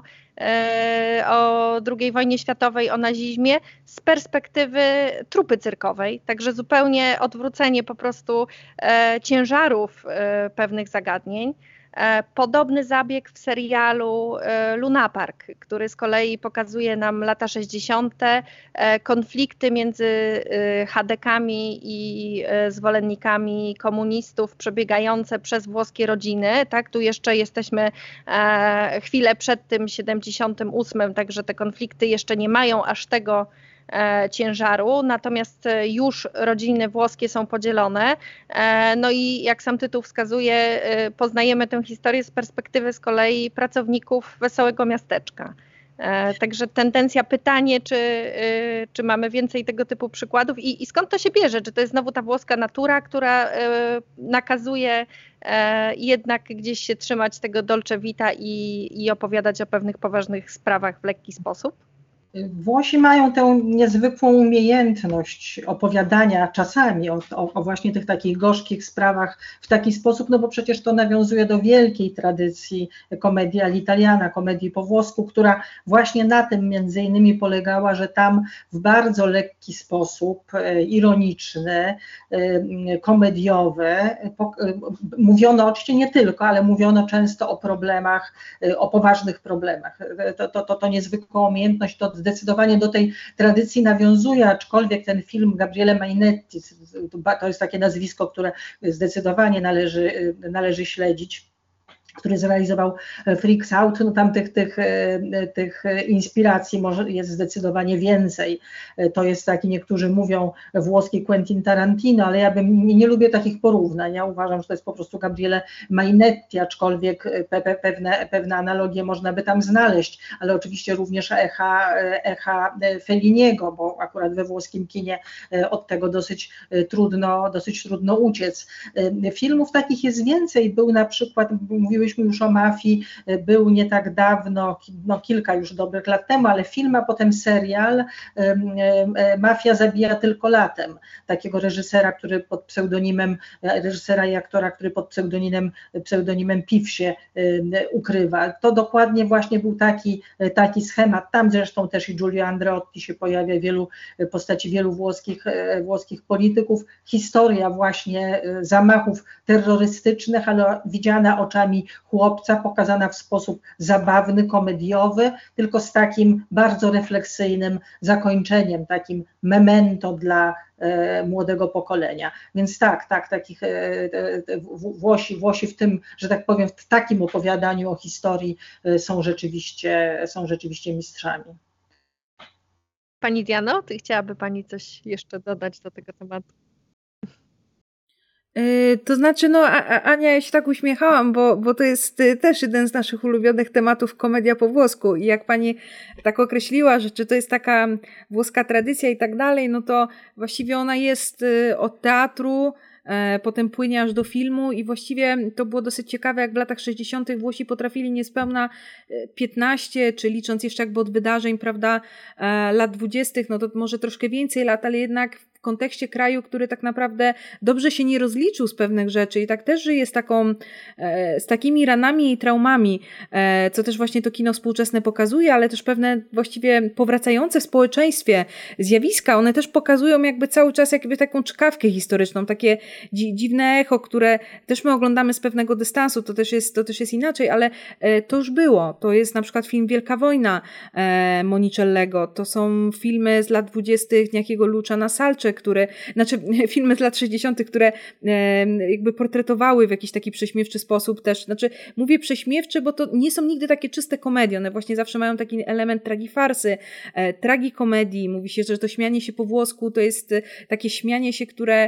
[SPEAKER 1] o drugiej wojnie światowej, o nazizmie z perspektywy trupy cyrkowej. Także zupełnie odwrócenie po prostu ciężarów pewnych zagadnień. Podobny zabieg w serialu Luna Park, który z kolei pokazuje nam lata sześćdziesiąte, konflikty między chadekami i zwolennikami komunistów przebiegające przez włoskie rodziny. Tak, tu jeszcze jesteśmy chwilę przed tym siedemdziesiątym ósmym, także te konflikty jeszcze nie mają aż tego ciężaru, natomiast już rodziny włoskie są podzielone. No i jak sam tytuł wskazuje, poznajemy tę historię z perspektywy z kolei pracowników Wesołego Miasteczka. Także tendencja, pytanie, czy, czy mamy więcej tego typu przykładów i, i skąd to się bierze? Czy to jest znowu ta włoska natura, która nakazuje jednak gdzieś się trzymać tego dolce vita i, i opowiadać o pewnych poważnych sprawach w lekki sposób?
[SPEAKER 2] Włosi mają tę niezwykłą umiejętność opowiadania czasami o, o, o właśnie tych takich gorzkich sprawach w taki sposób, no bo przecież to nawiązuje do wielkiej tradycji komedii all'italiana, komedii po włosku, która właśnie na tym między innymi polegała, że tam w bardzo lekki sposób, ironiczny, komediowy, mówiono oczywiście nie tylko, ale mówiono często o problemach, o poważnych problemach. To, to, to, to niezwykła umiejętność, to zdecydowanie do tej tradycji nawiązuje, aczkolwiek ten film Gabriele Mainetti, to jest takie nazwisko, które zdecydowanie należy, należy śledzić, który zrealizował Freaks Out, no tam tych, tych, tych inspiracji może jest zdecydowanie więcej. To jest taki, niektórzy mówią włoski Quentin Tarantino, ale ja bym nie, nie lubię takich porównań. Ja uważam, że to jest po prostu Gabriele Mainetti, aczkolwiek pe, pe, pewne, pewne analogie można by tam znaleźć, ale oczywiście również echa, echa Felliniego, bo akurat we włoskim kinie od tego dosyć trudno, dosyć trudno uciec. Filmów takich jest więcej. Był na przykład, mówiły Mówiliśmy już o Mafii, był nie tak dawno, no kilka już dobrych lat temu, ale film, a potem serial Mafia zabija tylko latem, takiego reżysera, który pod pseudonimem, reżysera i aktora, który pod pseudonimem, pseudonimem Piw się ukrywa. To dokładnie właśnie był taki, taki schemat. Tam zresztą też i Giulio Andreotti się pojawia, wielu postaci, wielu włoskich, włoskich polityków. Historia właśnie zamachów terrorystycznych, ale widziana oczami chłopca, pokazana w sposób zabawny, komediowy, tylko z takim bardzo refleksyjnym zakończeniem, takim memento dla e, młodego pokolenia. Więc tak, tak, takich e, e, Włosi, Włosi w tym, że tak powiem, w takim opowiadaniu o historii e, są rzeczywiście, są rzeczywiście mistrzami.
[SPEAKER 1] Pani Diano, ty chciałaby Pani coś jeszcze dodać do tego tematu?
[SPEAKER 3] To znaczy, no Ania, ja się tak uśmiechałam, bo, bo to jest też jeden z naszych ulubionych tematów, komedia po włosku i jak pani tak określiła, że czy to jest taka włoska tradycja i tak dalej, no to właściwie ona jest od teatru, potem płynie aż do filmu i właściwie to było dosyć ciekawe, jak w latach sześćdziesiątych Włosi potrafili niespełna piętnaście, czy licząc jeszcze jakby od wydarzeń, prawda, lat dwudziestych, no to może troszkę więcej lat, ale jednak w kontekście kraju, który tak naprawdę dobrze się nie rozliczył z pewnych rzeczy i tak też żyje z taką, z takimi ranami i traumami, co też właśnie to kino współczesne pokazuje, ale też pewne właściwie powracające w społeczeństwie zjawiska, one też pokazują jakby cały czas jakby taką czkawkę historyczną, takie dziwne echo, które też my oglądamy z pewnego dystansu, to też jest, to też jest inaczej, ale to już było. To jest na przykład film Wielka Wojna Monicellego, to są filmy z lat dwudziestych niejakiego Luciana Salce, które, znaczy filmy z lat sześćdziesiątych, które jakby portretowały w jakiś taki prześmiewczy sposób też, znaczy mówię prześmiewczy, bo to nie są nigdy takie czyste komedie, one właśnie zawsze mają taki element tragifarsy, tragikomedii, mówi się, że to śmianie się po włosku to jest takie śmianie się, które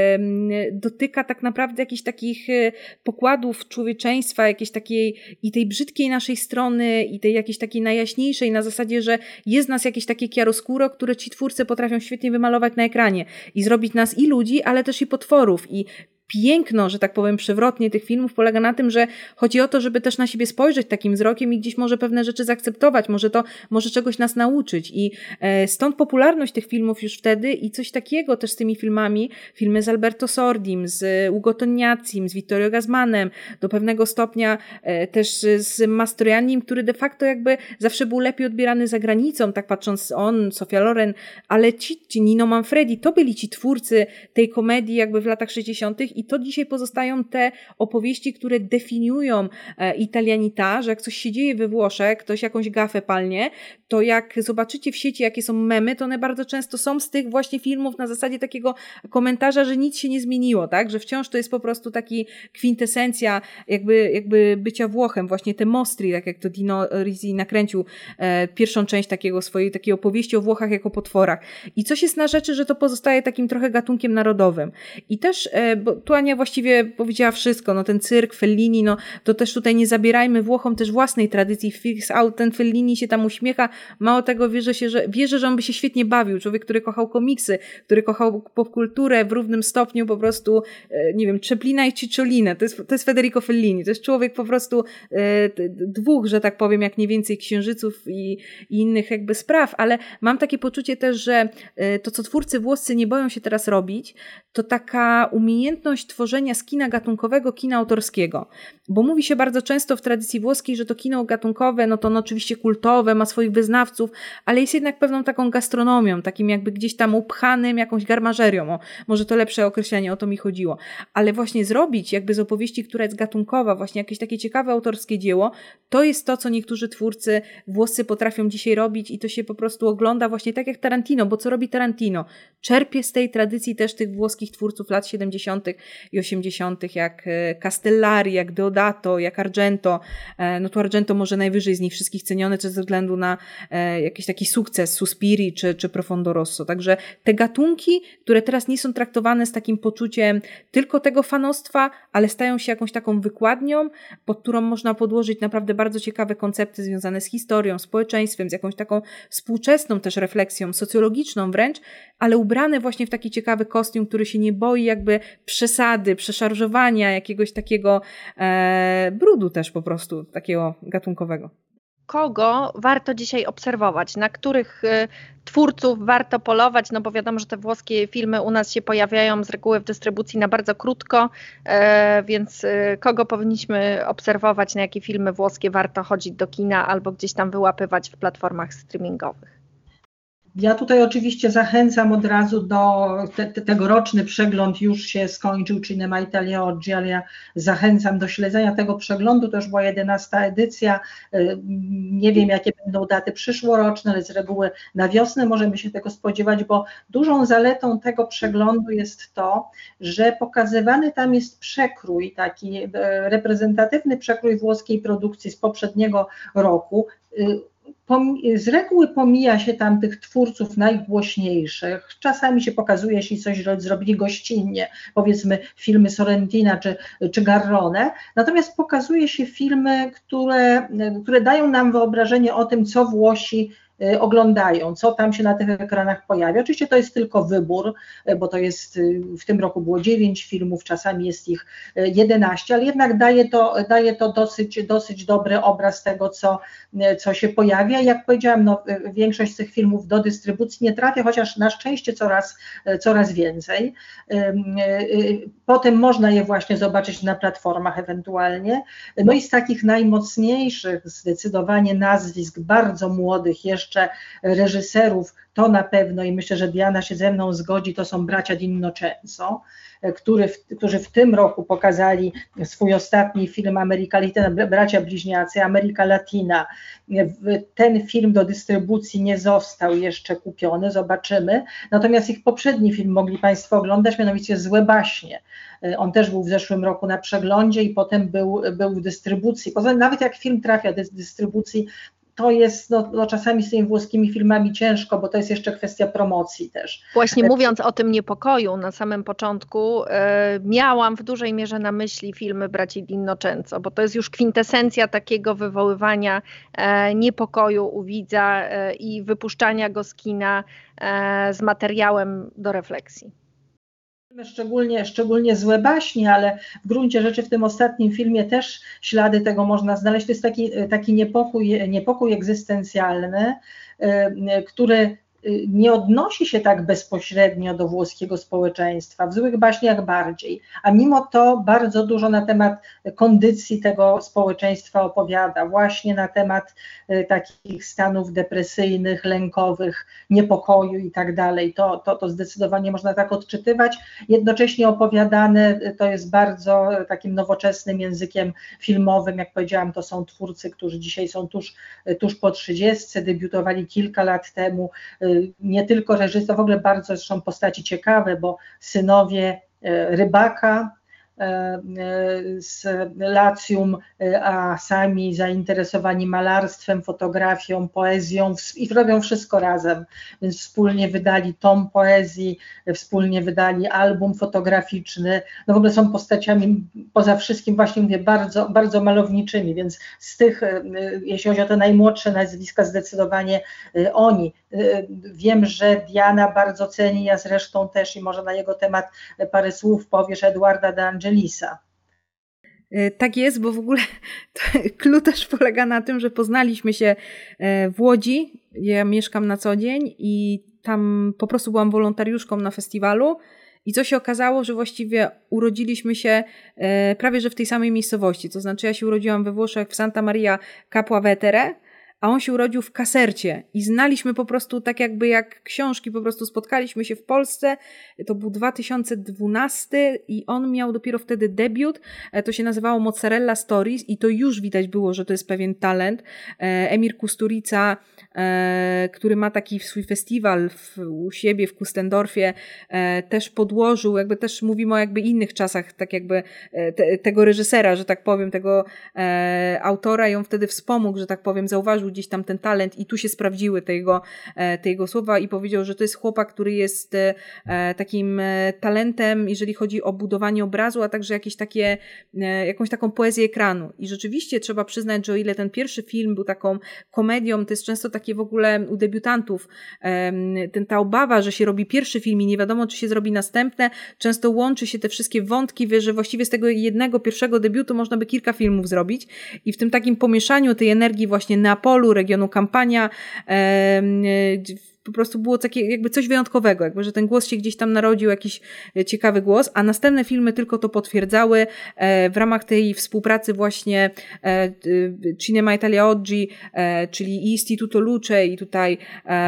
[SPEAKER 3] dotyka tak naprawdę jakichś takich pokładów człowieczeństwa, jakiejś takiej i tej brzydkiej naszej strony i tej jakiejś takiej najjaśniejszej na zasadzie, że jest nas jakieś takie chiaroscuro, które ci twórcy potrafią świetnie wymalować na ekranie i zrobić nas i ludzi, ale też i potworów i piękno, że tak powiem, przewrotnie tych filmów polega na tym, że chodzi o to, żeby też na siebie spojrzeć takim wzrokiem i gdzieś może pewne rzeczy zaakceptować, może to, może czegoś nas nauczyć i e, stąd popularność tych filmów już wtedy i coś takiego też z tymi filmami, filmy z Alberto Sordim, z Ugo Tognazzi, z Vittorio Gassmanem, do pewnego stopnia e, też z Mastroiannim, który de facto jakby zawsze był lepiej odbierany za granicą, tak patrząc on, Sofia Loren, ale ci, ci Nino Manfredi, to byli ci twórcy tej komedii jakby w latach sześćdziesiątych i to dzisiaj pozostają te opowieści, które definiują italianita, że jak coś się dzieje we Włoszech, ktoś jakąś gafę palnie, to jak zobaczycie w sieci, jakie są memy, to one bardzo często są z tych właśnie filmów na zasadzie takiego komentarza, że nic się nie zmieniło, tak? Że wciąż to jest po prostu taki kwintesencja jakby, jakby bycia Włochem, właśnie te mostri, tak jak to Dino Risi nakręcił e, pierwszą część takiego swojej takiej opowieści o Włochach jako potworach. I coś jest na rzeczy, że to pozostaje takim trochę gatunkiem narodowym. I też, e, bo tu Ania właściwie powiedziała wszystko, no ten cyrk, Fellini, no to też tutaj nie zabierajmy Włochom też własnej tradycji. Fix out, ten Fellini się tam uśmiecha, mało tego wierzę, się, że, wierzę, że on by się świetnie bawił. Człowiek, który kochał komiksy, który kochał popkulturę w równym stopniu po prostu, e, nie wiem, Czeplina i Cicciolinę. To jest, to jest Federico Fellini. To jest człowiek po prostu e, dwóch, że tak powiem, jak nie więcej księżyców i, i innych jakby spraw, ale mam takie poczucie też, że e, to, co twórcy włoscy nie boją się teraz robić, to taka umiejętność tworzenia z kina gatunkowego, kina autorskiego. Bo mówi się bardzo często w tradycji włoskiej, że to kino gatunkowe, no to no oczywiście kultowe, ma swoich wyznawców, ale jest jednak pewną taką gastronomią, takim jakby gdzieś tam upchanym jakąś garmażerią. O, może to lepsze określenie, o to mi chodziło. Ale właśnie zrobić jakby z opowieści, która jest gatunkowa, właśnie jakieś takie ciekawe autorskie dzieło, to jest to, co niektórzy twórcy włoscy potrafią dzisiaj robić i to się po prostu ogląda właśnie tak jak Tarantino, bo co robi Tarantino? Czerpie z tej tradycji też tych włoskich twórców lat siedemdziesiątych i osiemdziesiątych, jak Castellari, jak Deodato, jak Argento. No tu Argento może najwyżej z nich wszystkich ceniony, czy ze względu na jakiś taki sukces Suspiri czy, czy Profondo Rosso. Także te gatunki, które teraz nie są traktowane z takim poczuciem tylko tego fanostwa, ale stają się jakąś taką wykładnią, pod którą można podłożyć naprawdę bardzo ciekawe koncepty związane z historią, społeczeństwem, z jakąś taką współczesną też refleksją, socjologiczną wręcz, ale ubrane właśnie w taki ciekawy kostium, który się nie boi jakby przesady, przeszarżowania, jakiegoś takiego e, brudu też po prostu, takiego gatunkowego.
[SPEAKER 1] Kogo warto dzisiaj obserwować? Na których y, twórców warto polować? No bo wiadomo, że te włoskie filmy u nas się pojawiają z reguły w dystrybucji na bardzo krótko, y, więc y, kogo powinniśmy obserwować, na jakie filmy włoskie warto chodzić do kina albo gdzieś tam wyłapywać w platformach streamingowych?
[SPEAKER 2] Ja tutaj oczywiście zachęcam od razu do, te, te, tegoroczny przegląd już się skończył, Cinema Italia Oggi, ale ja zachęcam do śledzenia tego przeglądu, to już była jedenasta edycja, nie wiem jakie będą daty przyszłoroczne, ale z reguły na wiosnę możemy się tego spodziewać, bo dużą zaletą tego przeglądu jest to, że pokazywany tam jest przekrój, taki reprezentatywny przekrój włoskiej produkcji z poprzedniego roku. Z reguły pomija się tam tych twórców najgłośniejszych, czasami się pokazuje, jeśli coś zrobili gościnnie, powiedzmy filmy Sorrentina czy, czy Garrone, natomiast pokazuje się filmy, które, które dają nam wyobrażenie o tym, co Włosi oglądają, co tam się na tych ekranach pojawia. Oczywiście to jest tylko wybór, bo to jest, w tym roku było dziewięć filmów, czasami jest ich jedenaście, ale jednak daje to, daje to dosyć, dosyć dobry obraz tego, co, co się pojawia. Jak powiedziałam, no, większość z tych filmów do dystrybucji nie trafia, chociaż na szczęście coraz, coraz więcej. Potem można je właśnie zobaczyć na platformach ewentualnie. No i z takich najmocniejszych zdecydowanie nazwisk, bardzo młodych jeszcze reżyserów, to na pewno i myślę, że Diana się ze mną zgodzi, to są bracia D'Innocenzo, który, którzy w tym roku pokazali swój ostatni film America Latina, bracia bliźniacy, America Latina. Ten film do dystrybucji nie został jeszcze kupiony, zobaczymy. Natomiast ich poprzedni film mogli Państwo oglądać, mianowicie Złe baśnie. On też był w zeszłym roku na przeglądzie i potem był, był w dystrybucji. Poza tym nawet jak film trafia do dystrybucji, to jest no, no czasami z tymi włoskimi filmami ciężko, bo to jest jeszcze kwestia promocji też.
[SPEAKER 1] Właśnie mówiąc o tym niepokoju na samym początku, y, miałam w dużej mierze na myśli filmy braci D'Innocenzo, bo to jest już kwintesencja takiego wywoływania y, niepokoju u widza y, i wypuszczania go z kina y, z materiałem do refleksji.
[SPEAKER 2] Szczególnie, szczególnie Złe baśnie, ale w gruncie rzeczy w tym ostatnim filmie też ślady tego można znaleźć. To jest taki, taki niepokój, niepokój egzystencjalny, który nie odnosi się tak bezpośrednio do włoskiego społeczeństwa, w Złych baśniach bardziej, a mimo to bardzo dużo na temat kondycji tego społeczeństwa opowiada, właśnie na temat takich stanów depresyjnych, lękowych, niepokoju i tak dalej. To, to, to zdecydowanie można tak odczytywać. Jednocześnie opowiadane to jest bardzo takim nowoczesnym językiem filmowym, jak powiedziałam, to są twórcy, którzy dzisiaj są tuż, tuż po trzydziestce, debiutowali kilka lat temu, nie tylko reżyser, w ogóle bardzo zresztą postaci ciekawe, bo synowie rybaka z Lacjum, a sami zainteresowani malarstwem, fotografią, poezją i robią wszystko razem, więc wspólnie wydali tom poezji, wspólnie wydali album fotograficzny, no w ogóle są postaciami poza wszystkim właśnie mówię bardzo, bardzo malowniczymi, więc z tych, jeśli chodzi o te najmłodsze nazwiska, zdecydowanie oni. Wiem, że Diana bardzo ceni, ja zresztą też i może na jego temat parę słów powiesz, Eduarda de Angelisa.
[SPEAKER 3] Tak jest, bo w ogóle clue też polega na tym, że poznaliśmy się w Łodzi, ja mieszkam na co dzień i tam po prostu byłam wolontariuszką na festiwalu i co się okazało, że właściwie urodziliśmy się prawie że w tej samej miejscowości, to znaczy ja się urodziłam we Włoszech w Santa Maria Capua Vetere, a on się urodził w Casercie i znaliśmy po prostu tak jakby jak książki, po prostu spotkaliśmy się w Polsce, to był dwa tysiące dwunasty i on miał dopiero wtedy debiut, to się nazywało Mozzarella Stories i to już widać było, że to jest pewien talent. Emir Kusturica, który ma taki swój festiwal w, u siebie w Kustendorfie, też podłożył, jakby też mówimy o jakby innych czasach, tak jakby te, tego reżysera, że tak powiem, tego autora i on wtedy wspomógł, że tak powiem, zauważył gdzieś tam ten talent i tu się sprawdziły te jego, te jego słowa i powiedział, że to jest chłopak, który jest takim talentem, jeżeli chodzi o budowanie obrazu, a także jakieś takie, jakąś taką poezję ekranu. I rzeczywiście trzeba przyznać, że o ile ten pierwszy film był taką komedią, to jest często takie w ogóle u debiutantów, ten, ta obawa, że się robi pierwszy film i nie wiadomo, czy się zrobi następne, często łączy się te wszystkie wątki, wie, że właściwie z tego jednego pierwszego debiutu można by kilka filmów zrobić i w tym takim pomieszaniu tej energii właśnie Neapolu, regionu Campania, po prostu było takie jakby coś wyjątkowego, jakby, że ten głos się gdzieś tam narodził, jakiś ciekawy głos, a następne filmy tylko to potwierdzały w ramach tej współpracy właśnie Cinema Italia Oggi, czyli Istituto Luce i tutaj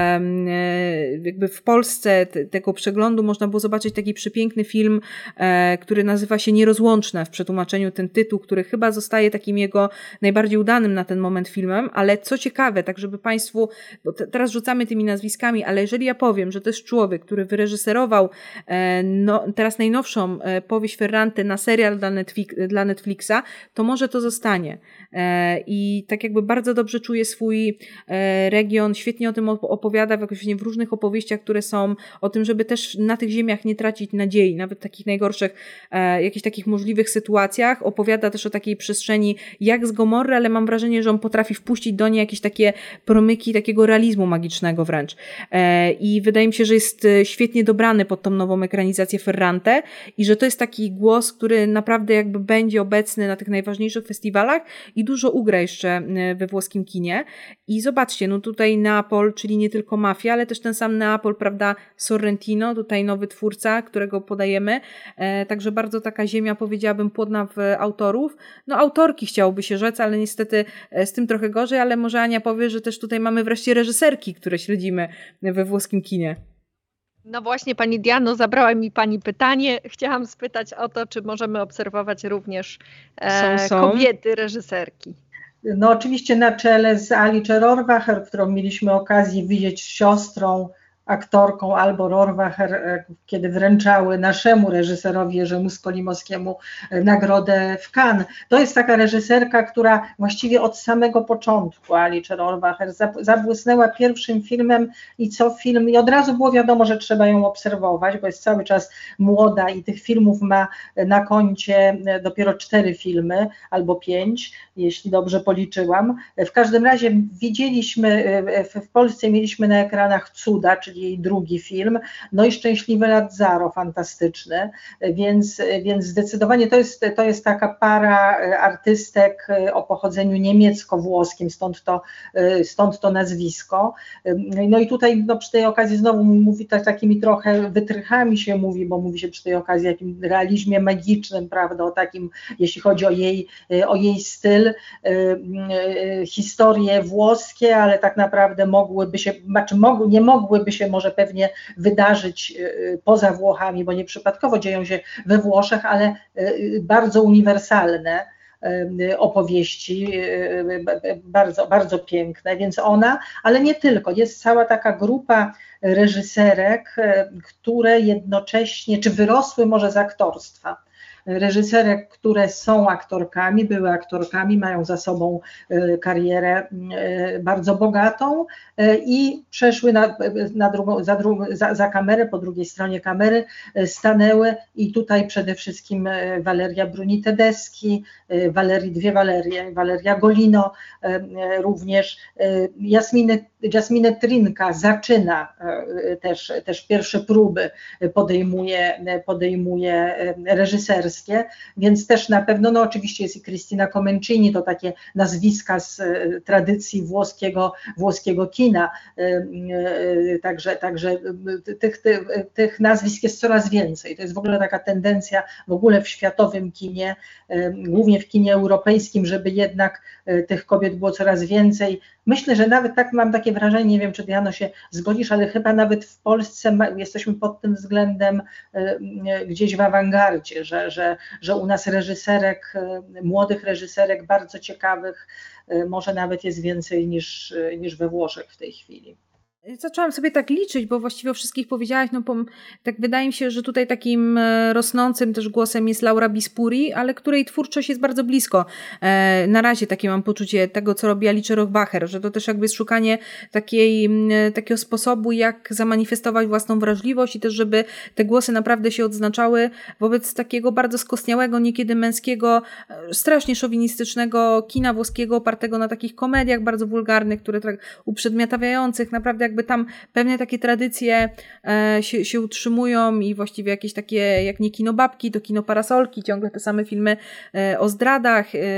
[SPEAKER 3] jakby w Polsce tego przeglądu można było zobaczyć taki przepiękny film, który nazywa się Nierozłączne w przetłumaczeniu ten tytuł, który chyba zostaje takim jego najbardziej udanym na ten moment filmem, ale co ciekawe, tak żeby Państwu, bo teraz rzucamy tymi nazwiskami, ale jeżeli ja powiem, że to jest człowiek, który wyreżyserował e, no, teraz najnowszą e, powieść Ferrante na serial dla, Netflix, dla Netflixa, to może to zostanie. E, I tak jakby bardzo dobrze czuje swój e, region, świetnie o tym opowiada w, w różnych opowieściach, które są o tym, żeby też na tych ziemiach nie tracić nadziei, nawet w takich najgorszych, e, jakichś takich możliwych sytuacjach. Opowiada też o takiej przestrzeni jak z Gomorry, ale mam wrażenie, że on potrafi wpuścić do niej jakieś takie promyki takiego realizmu magicznego wręcz. I wydaje mi się, że jest świetnie dobrany pod tą nową ekranizację Ferrante i że to jest taki głos, który naprawdę jakby będzie obecny na tych najważniejszych festiwalach i dużo ugra jeszcze we włoskim kinie. I zobaczcie, no tutaj Neapol, czyli nie tylko mafia, ale też ten sam Neapol, prawda, Sorrentino, tutaj nowy twórca, którego podajemy, także bardzo taka ziemia, powiedziałabym, płodna w autorów. No autorki chciałoby się rzec, ale niestety z tym trochę gorzej, ale może Ania powie, że też tutaj mamy wreszcie reżyserki, które śledzimy we włoskim kinie.
[SPEAKER 1] No właśnie, pani Diano, zabrała mi pani pytanie. Chciałam spytać o to, czy możemy obserwować również e, są, są. kobiety reżyserki.
[SPEAKER 2] No oczywiście na czele z Alice Rohrwacher, którą mieliśmy okazję widzieć z siostrą, aktorką Albo Rohrwacher, kiedy wręczały naszemu reżyserowi Jerzemu Skolimowskiemu nagrodę w Cannes. To jest taka reżyserka, która właściwie od samego początku, Alice Rohrwacher, zabłysnęła pierwszym filmem i co film, i od razu było wiadomo, że trzeba ją obserwować, bo jest cały czas młoda i tych filmów ma na koncie dopiero cztery filmy, albo pięć, jeśli dobrze policzyłam. W każdym razie widzieliśmy, w Polsce mieliśmy na ekranach Cuda, czyli jej drugi film. No i Szczęśliwe Lazzaro, fantastyczny, więc, więc zdecydowanie to jest, to jest taka para artystek o pochodzeniu niemiecko-włoskim, stąd to, stąd to nazwisko. No i tutaj no, przy tej okazji znowu mówi tak, takimi trochę wytrychami się mówi, bo mówi się przy tej okazji o jakim realizmie magicznym, prawda, o takim, jeśli chodzi o jej, o jej styl, historie włoskie, ale tak naprawdę mogłyby się, znaczy mogły, nie mogłyby się może pewnie wydarzyć poza Włochami, bo nieprzypadkowo dzieją się we Włoszech, ale bardzo uniwersalne opowieści, bardzo, bardzo piękne, więc ona, ale nie tylko, jest cała taka grupa reżyserek, które jednocześnie, czy wyrosły może z aktorstwa, reżyserek, które są aktorkami, były aktorkami, mają za sobą karierę bardzo bogatą i przeszły na, na drugą, za, drugą, za, za kamerę, po drugiej stronie kamery stanęły i tutaj przede wszystkim Valeria Bruni Tedeschi, Valerii, dwie Valerie, Valeria Golino również, Jasminy, Jasmine Trinka zaczyna też, też pierwsze próby, podejmuje, podejmuje reżyserskie, więc też na pewno, no oczywiście jest i Cristina Comencini, to takie nazwiska z tradycji włoskiego, włoskiego kina, także, także tych, tych, tych nazwisk jest coraz więcej, to jest w ogóle taka tendencja w ogóle w światowym kinie, głównie w kinie europejskim, żeby jednak tych kobiet było coraz więcej. Myślę, że nawet tak mam takie wrażenie, nie wiem, czy ty, Jano, się zgodzisz, ale chyba nawet w Polsce jesteśmy pod tym względem gdzieś w awangardzie, że, że, że u nas reżyserek, młodych reżyserek bardzo ciekawych może nawet jest więcej niż, niż we Włoszech w tej chwili.
[SPEAKER 3] Zaczęłam sobie tak liczyć, bo właściwie o wszystkich powiedziałaś, no tak wydaje mi się, że tutaj takim rosnącym też głosem jest Laura Bispuri, ale której twórczość jest bardzo blisko. Na razie takie mam poczucie tego, co robi Alice Rohrwacher, że to też jakby jest szukanie takiej, takiego sposobu, jak zamanifestować własną wrażliwość i też, żeby te głosy naprawdę się odznaczały wobec takiego bardzo skostniałego, niekiedy męskiego, strasznie szowinistycznego kina włoskiego, opartego na takich komediach bardzo wulgarnych, które tak uprzedmiotawiających, naprawdę jakby tam pewne takie tradycje e, się, się utrzymują i właściwie jakieś takie, jak nie kino babki, to kino parasolki, ciągle te same filmy e, o zdradach. E,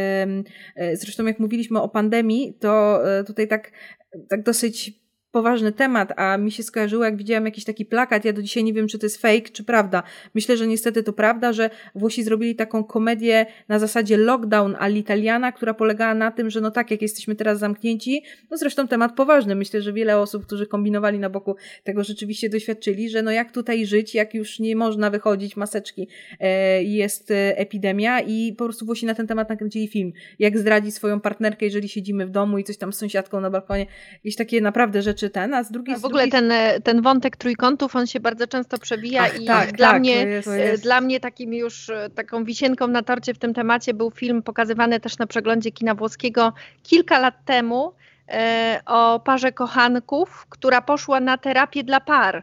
[SPEAKER 3] e, zresztą jak mówiliśmy o pandemii, to e, tutaj tak, tak dosyć poważny temat, a mi się skojarzyło, jak widziałam jakiś taki plakat, ja do dzisiaj nie wiem, czy to jest fake, czy prawda. Myślę, że niestety to prawda, że Włosi zrobili taką komedię na zasadzie lockdown all'italiana, która polegała na tym, że no tak, jak jesteśmy teraz zamknięci, no zresztą temat poważny, myślę, że wiele osób, którzy kombinowali na boku tego rzeczywiście doświadczyli, że no jak tutaj żyć, jak już nie można wychodzić, maseczki, e, jest epidemia i po prostu Włosi na ten temat nakręcili film. Jak zdradzić swoją partnerkę, jeżeli siedzimy w domu i coś tam z sąsiadką na balkonie. Jakieś takie naprawdę rzeczy czy ten, a z drugiej
[SPEAKER 1] strony. W ogóle
[SPEAKER 3] drugiej...
[SPEAKER 1] ten, ten wątek trójkątów, on się bardzo często przewija. Ach, i
[SPEAKER 3] tak,
[SPEAKER 1] dla,
[SPEAKER 3] tak,
[SPEAKER 1] mnie,
[SPEAKER 3] to jest, to jest...
[SPEAKER 1] dla mnie takim już taką wisienką na torcie w tym temacie był film pokazywany też na przeglądzie kina włoskiego kilka lat temu e, o parze kochanków, która poszła na terapię dla par.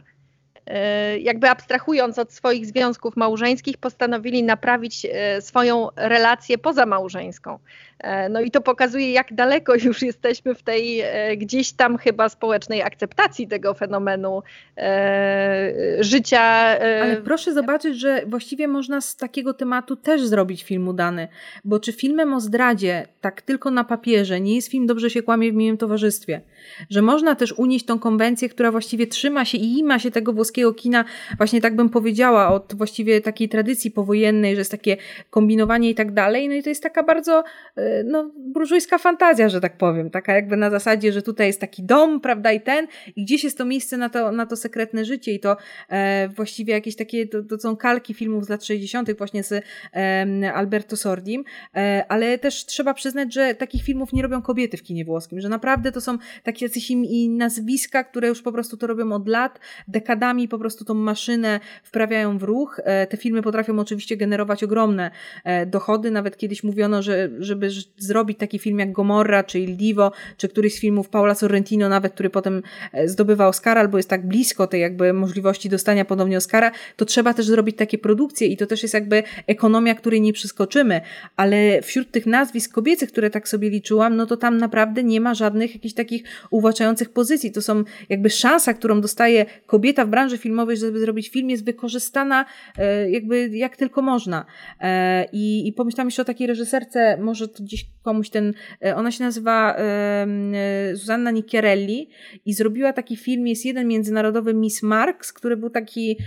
[SPEAKER 1] Jakby abstrahując od swoich związków małżeńskich, postanowili naprawić swoją relację pozamałżeńską. No i to pokazuje, jak daleko już jesteśmy w tej gdzieś tam chyba społecznej akceptacji tego fenomenu życia.
[SPEAKER 3] Ale proszę zobaczyć, że właściwie można z takiego tematu też zrobić film udany, bo czy filmem o zdradzie, tak tylko na papierze, nie jest film Dobrze się kłamie w miłym towarzystwie? Że można też unieść tą konwencję, która właściwie trzyma się i ima się tego włoskiego kina, właśnie tak bym powiedziała, od właściwie takiej tradycji powojennej, że jest takie kombinowanie i tak dalej, no i to jest taka bardzo no, burżujska fantazja, że tak powiem, taka jakby na zasadzie, że tutaj jest taki dom, prawda, i ten, i gdzieś jest to miejsce na to, na to sekretne życie i to e, właściwie jakieś takie, to, to są kalki filmów z lat sześćdziesiątych właśnie z e, Alberto Sordim, e, ale też trzeba przyznać, że takich filmów nie robią kobiety w kinie włoskim, że naprawdę to są takie jacyś i nazwiska, które już po prostu to robią od lat, dekadami po prostu tą maszynę wprawiają w ruch. E, te filmy potrafią oczywiście generować ogromne e, dochody, nawet kiedyś mówiono, że żeby też zrobić taki film jak Gomorra, czy Il Divo, czy któryś z filmów Paola Sorrentino nawet, który potem zdobywa Oscara, albo jest tak blisko tej jakby możliwości dostania ponownie Oscara, to trzeba też zrobić takie produkcje i to też jest jakby ekonomia, której nie przeskoczymy, ale wśród tych nazwisk kobiecych, które tak sobie liczyłam, no to tam naprawdę nie ma żadnych jakichś takich uwłaczających pozycji. To są jakby szansa, którą dostaje kobieta w branży filmowej, żeby zrobić film, jest wykorzystana jakby jak tylko można. I, i pomyślałam jeszcze o takiej reżyserce, może to gdzieś komuś ten, ona się nazywa Zuzanna Nicchiarelli i zrobiła taki film, jest jeden międzynarodowy Miss Marx, który był taki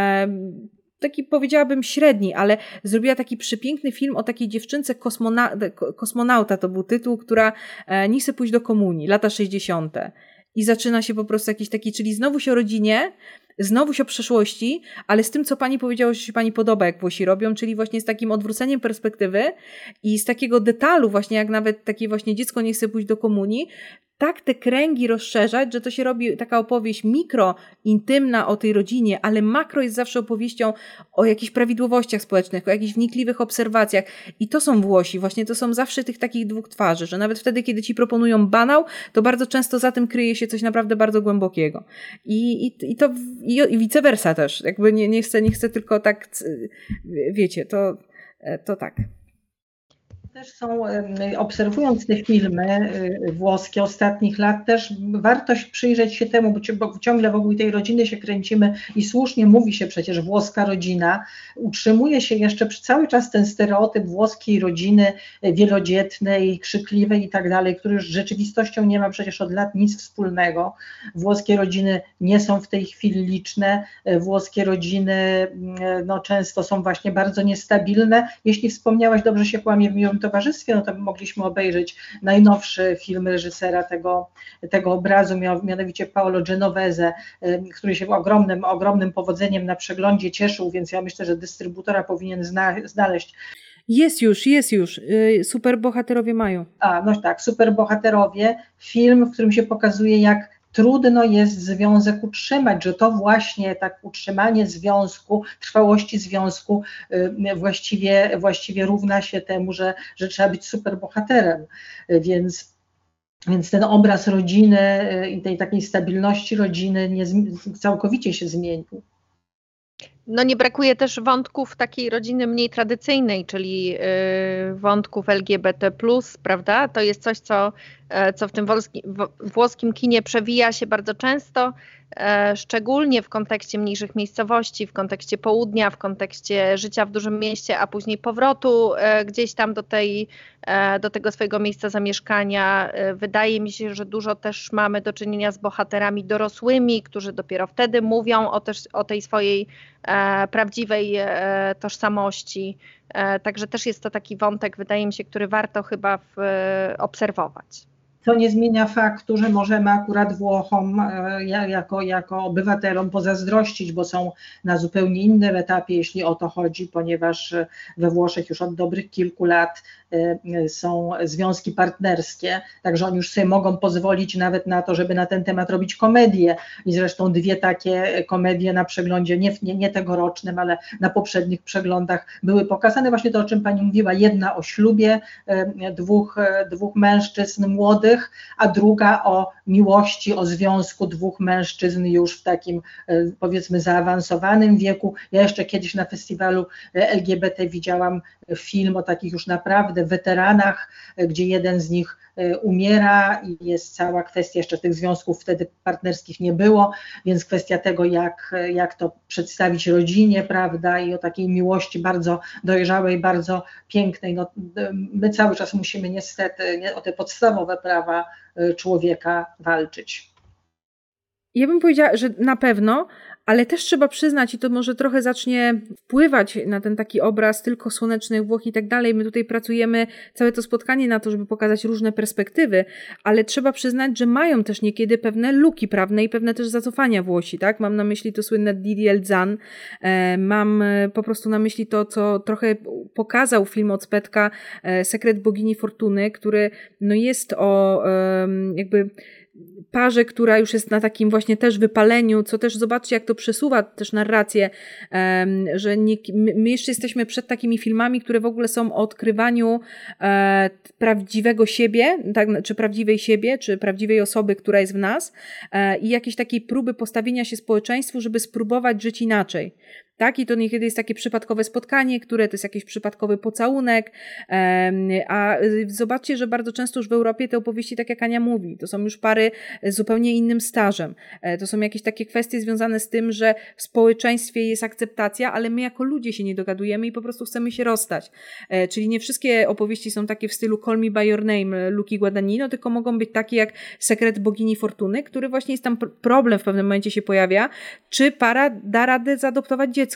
[SPEAKER 3] taki powiedziałabym średni, ale zrobiła taki przepiękny film o takiej dziewczynce kosmona- kosmonauta, to był tytuł, która nie chce pójść do komunii, lata sześćdziesiąte. I zaczyna się po prostu jakiś taki, czyli znowuż o rodzinie, znowuż o przeszłości, ale z tym, co pani powiedziała, że się pani podoba, jak Włosi robią, czyli właśnie z takim odwróceniem perspektywy i z takiego detalu właśnie, jak nawet takie właśnie dziecko nie chce pójść do komunii, tak te kręgi rozszerzać, że to się robi taka opowieść mikro, intymna o tej rodzinie, ale makro jest zawsze opowieścią o jakichś prawidłowościach społecznych, o jakichś wnikliwych obserwacjach. I to są Włosi, właśnie to są zawsze tych takich dwóch twarzy, że nawet wtedy, kiedy ci proponują banał, to bardzo często za tym kryje się coś naprawdę bardzo głębokiego. I, i, i to i, i vice versa też. Jakby nie, nie, chcę, nie chcę tylko tak, wiecie, to, to tak.
[SPEAKER 2] Też są, obserwując te filmy włoskie ostatnich lat, też warto przyjrzeć się temu, bo ciągle wokół tej rodziny się kręcimy i słusznie mówi się przecież włoska rodzina. Utrzymuje się jeszcze cały czas ten stereotyp włoskiej rodziny wielodzietnej, krzykliwej i tak dalej, który z rzeczywistością nie ma przecież od lat nic wspólnego. Włoskie rodziny nie są w tej chwili liczne, włoskie rodziny no, często są właśnie bardzo niestabilne. Jeśli wspomniałaś, dobrze się kłamie w miłym towarzystwie, no to mogliśmy obejrzeć najnowszy film reżysera tego, tego obrazu, mianowicie Paolo Genovese, który się ogromnym, ogromnym powodzeniem na przeglądzie cieszył, więc ja myślę, że dystrybutora powinien zna, znaleźć.
[SPEAKER 3] Jest już, jest już. Superbohaterowie mają.
[SPEAKER 2] A, no tak, Superbohaterowie. Film, w którym się pokazuje, jak trudno jest związek utrzymać, że to właśnie tak utrzymanie związku, trwałości związku właściwie, właściwie równa się temu, że, że trzeba być superbohaterem. Więc, więc ten obraz rodziny i tej takiej stabilności rodziny nie, całkowicie się zmienił.
[SPEAKER 1] No nie brakuje też wątków takiej rodziny mniej tradycyjnej, czyli wątków L G B T plus, prawda? To jest coś, co, co w tym włoskim kinie przewija się bardzo często, szczególnie w kontekście mniejszych miejscowości, w kontekście południa, w kontekście życia w dużym mieście, a później powrotu gdzieś tam do, tej, do tego swojego miejsca zamieszkania. Wydaje mi się, że dużo też mamy do czynienia z bohaterami dorosłymi, którzy dopiero wtedy mówią o, też, o tej swojej prawdziwej tożsamości. Także też jest to taki wątek, wydaje mi się, który warto chyba w, obserwować.
[SPEAKER 2] To nie zmienia faktu, że możemy akurat Włochom jako, jako obywatelom pozazdrościć, bo są na zupełnie innym etapie, jeśli o to chodzi, ponieważ we Włoszech już od dobrych kilku lat są związki partnerskie, także oni już sobie mogą pozwolić nawet na to, żeby na ten temat robić komedię. I zresztą dwie takie komedie na przeglądzie, nie, nie, nie tegorocznym, ale na poprzednich przeglądach były pokazane. Właśnie to, o czym pani mówiła, jedna o ślubie dwóch, dwóch mężczyzn młodych, a druga o miłości, o związku dwóch mężczyzn już w takim, powiedzmy, zaawansowanym wieku. Ja jeszcze kiedyś na festiwalu L G B T widziałam film o takich już naprawdę weteranach, gdzie jeden z nich umiera i jest cała kwestia, jeszcze tych związków wtedy partnerskich nie było, więc kwestia tego, jak, jak to przedstawić rodzinie, prawda, i o takiej miłości bardzo dojrzałej, bardzo pięknej. No, my cały czas musimy niestety nie, o te podstawowe prawa człowieka walczyć.
[SPEAKER 3] Ja bym powiedziała, że na pewno, ale też trzeba przyznać, i to może trochę zacznie wpływać na ten taki obraz tylko słonecznych Włoch i tak dalej. My tutaj pracujemy całe to spotkanie na to, żeby pokazać różne perspektywy, ale trzeba przyznać, że mają też niekiedy pewne luki prawne i pewne też zacofania Włosi, tak? Mam na myśli to słynne Didi El Zan, mam po prostu na myśli to, co trochę pokazał film od Spetka, Sekret bogini Fortuny, który no jest o jakby parze, która już jest na takim właśnie też wypaleniu, co też zobaczcie, jak to przesuwa też narrację, że nie, my jeszcze jesteśmy przed takimi filmami, które w ogóle są o odkrywaniu e, prawdziwego siebie, tak, czy prawdziwej siebie, czy prawdziwej osoby, która jest w nas e, i jakiejś takiej próby postawienia się społeczeństwu, żeby spróbować żyć inaczej. Tak? I to niekiedy jest takie przypadkowe spotkanie, które to jest jakiś przypadkowy pocałunek, a zobaczcie, że bardzo często już w Europie te opowieści, tak jak Ania mówi, to są już pary z zupełnie innym stażem. To są jakieś takie kwestie związane z tym, że w społeczeństwie jest akceptacja, ale my jako ludzie się nie dogadujemy i po prostu chcemy się rozstać. Czyli nie wszystkie opowieści są takie w stylu Call Me By Your Name Luki Guadagnino, tylko mogą być takie jak Sekret Bogini Fortuny, który właśnie jest tam problem w pewnym momencie się pojawia, czy para da radę zaadoptować dziecko.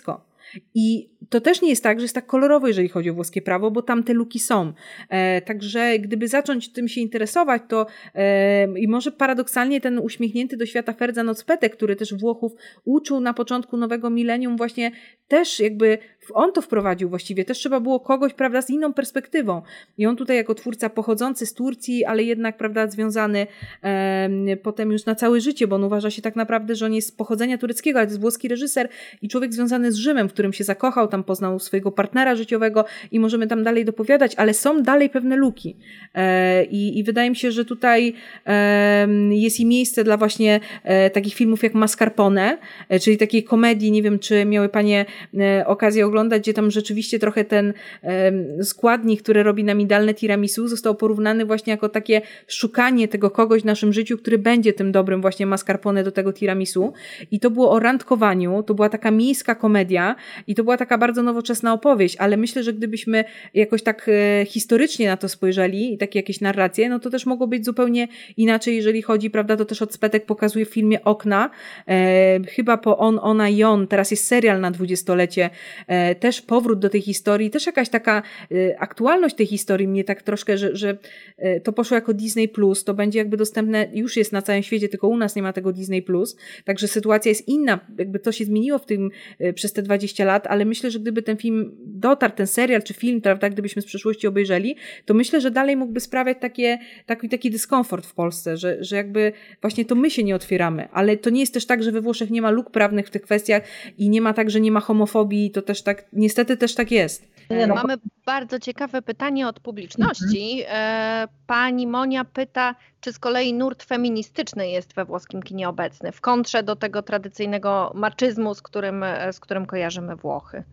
[SPEAKER 3] I to też nie jest tak, że jest tak kolorowo, jeżeli chodzi o włoskie prawo, bo tam te luki są. E, także gdyby zacząć tym się interesować, to e, i może paradoksalnie ten uśmiechnięty do świata Ferzan Ocpetek, który też Włochów uczył na początku nowego milenium, właśnie też jakby on to wprowadził właściwie. Też trzeba było kogoś, prawda, z inną perspektywą. I on tutaj jako twórca pochodzący z Turcji, ale jednak, prawda, związany e, potem już na całe życie, bo on uważa się tak naprawdę, że on jest z pochodzenia tureckiego, ale to jest włoski reżyser i człowiek związany z Rzymem, w którym się zakochał, tam poznał swojego partnera życiowego i możemy tam dalej dopowiadać, ale są dalej pewne luki. E, i, I wydaje mi się, że tutaj e, jest i miejsce dla właśnie e, takich filmów jak Mascarpone, e, czyli takiej komedii, nie wiem, czy miały Panie e, okazję oglądać, gdzie tam rzeczywiście trochę ten e, składnik, który robi nam idealne tiramisu, został porównany właśnie jako takie szukanie tego kogoś w naszym życiu, który będzie tym dobrym właśnie mascarpone do tego tiramisu. I to było o randkowaniu, to była taka miejska komedia i to była taka bardzo nowoczesna opowieść, ale myślę, że gdybyśmy jakoś tak e, historycznie na to spojrzeli i takie jakieś narracje, no to też mogło być zupełnie inaczej, jeżeli chodzi, prawda, to też Ocpetek pokazuje w filmie Okna, e, chyba po On, Ona i On, teraz jest serial na dwudziestolecie, e, też powrót do tej historii, też jakaś taka e, aktualność tej historii mnie tak troszkę, że, że e, to poszło jako Disney Plus, to będzie jakby dostępne, już jest na całym świecie, tylko u nas nie ma tego Disney Plus, także sytuacja jest inna, jakby to się zmieniło w tym e, przez te dwadzieścia lat, ale myślę, że gdyby ten film dotarł, ten serial czy film, prawda, gdybyśmy z przyszłości obejrzeli, to myślę, że dalej mógłby sprawiać takie, taki, taki dyskomfort w Polsce, że, że jakby właśnie to my się nie otwieramy, ale to nie jest też tak, że we Włoszech nie ma luk prawnych w tych kwestiach i nie ma tak, że nie ma homofobii, to też tak, niestety też tak jest.
[SPEAKER 2] Nie no.
[SPEAKER 1] Mamy bardzo ciekawe pytanie od publiczności. Mhm. Pani Monia pyta, czy z kolei nurt feministyczny jest we włoskim kinie obecny, w kontrze do tego tradycyjnego maczyzmu, z którym, z którym kojarzymy Włochy.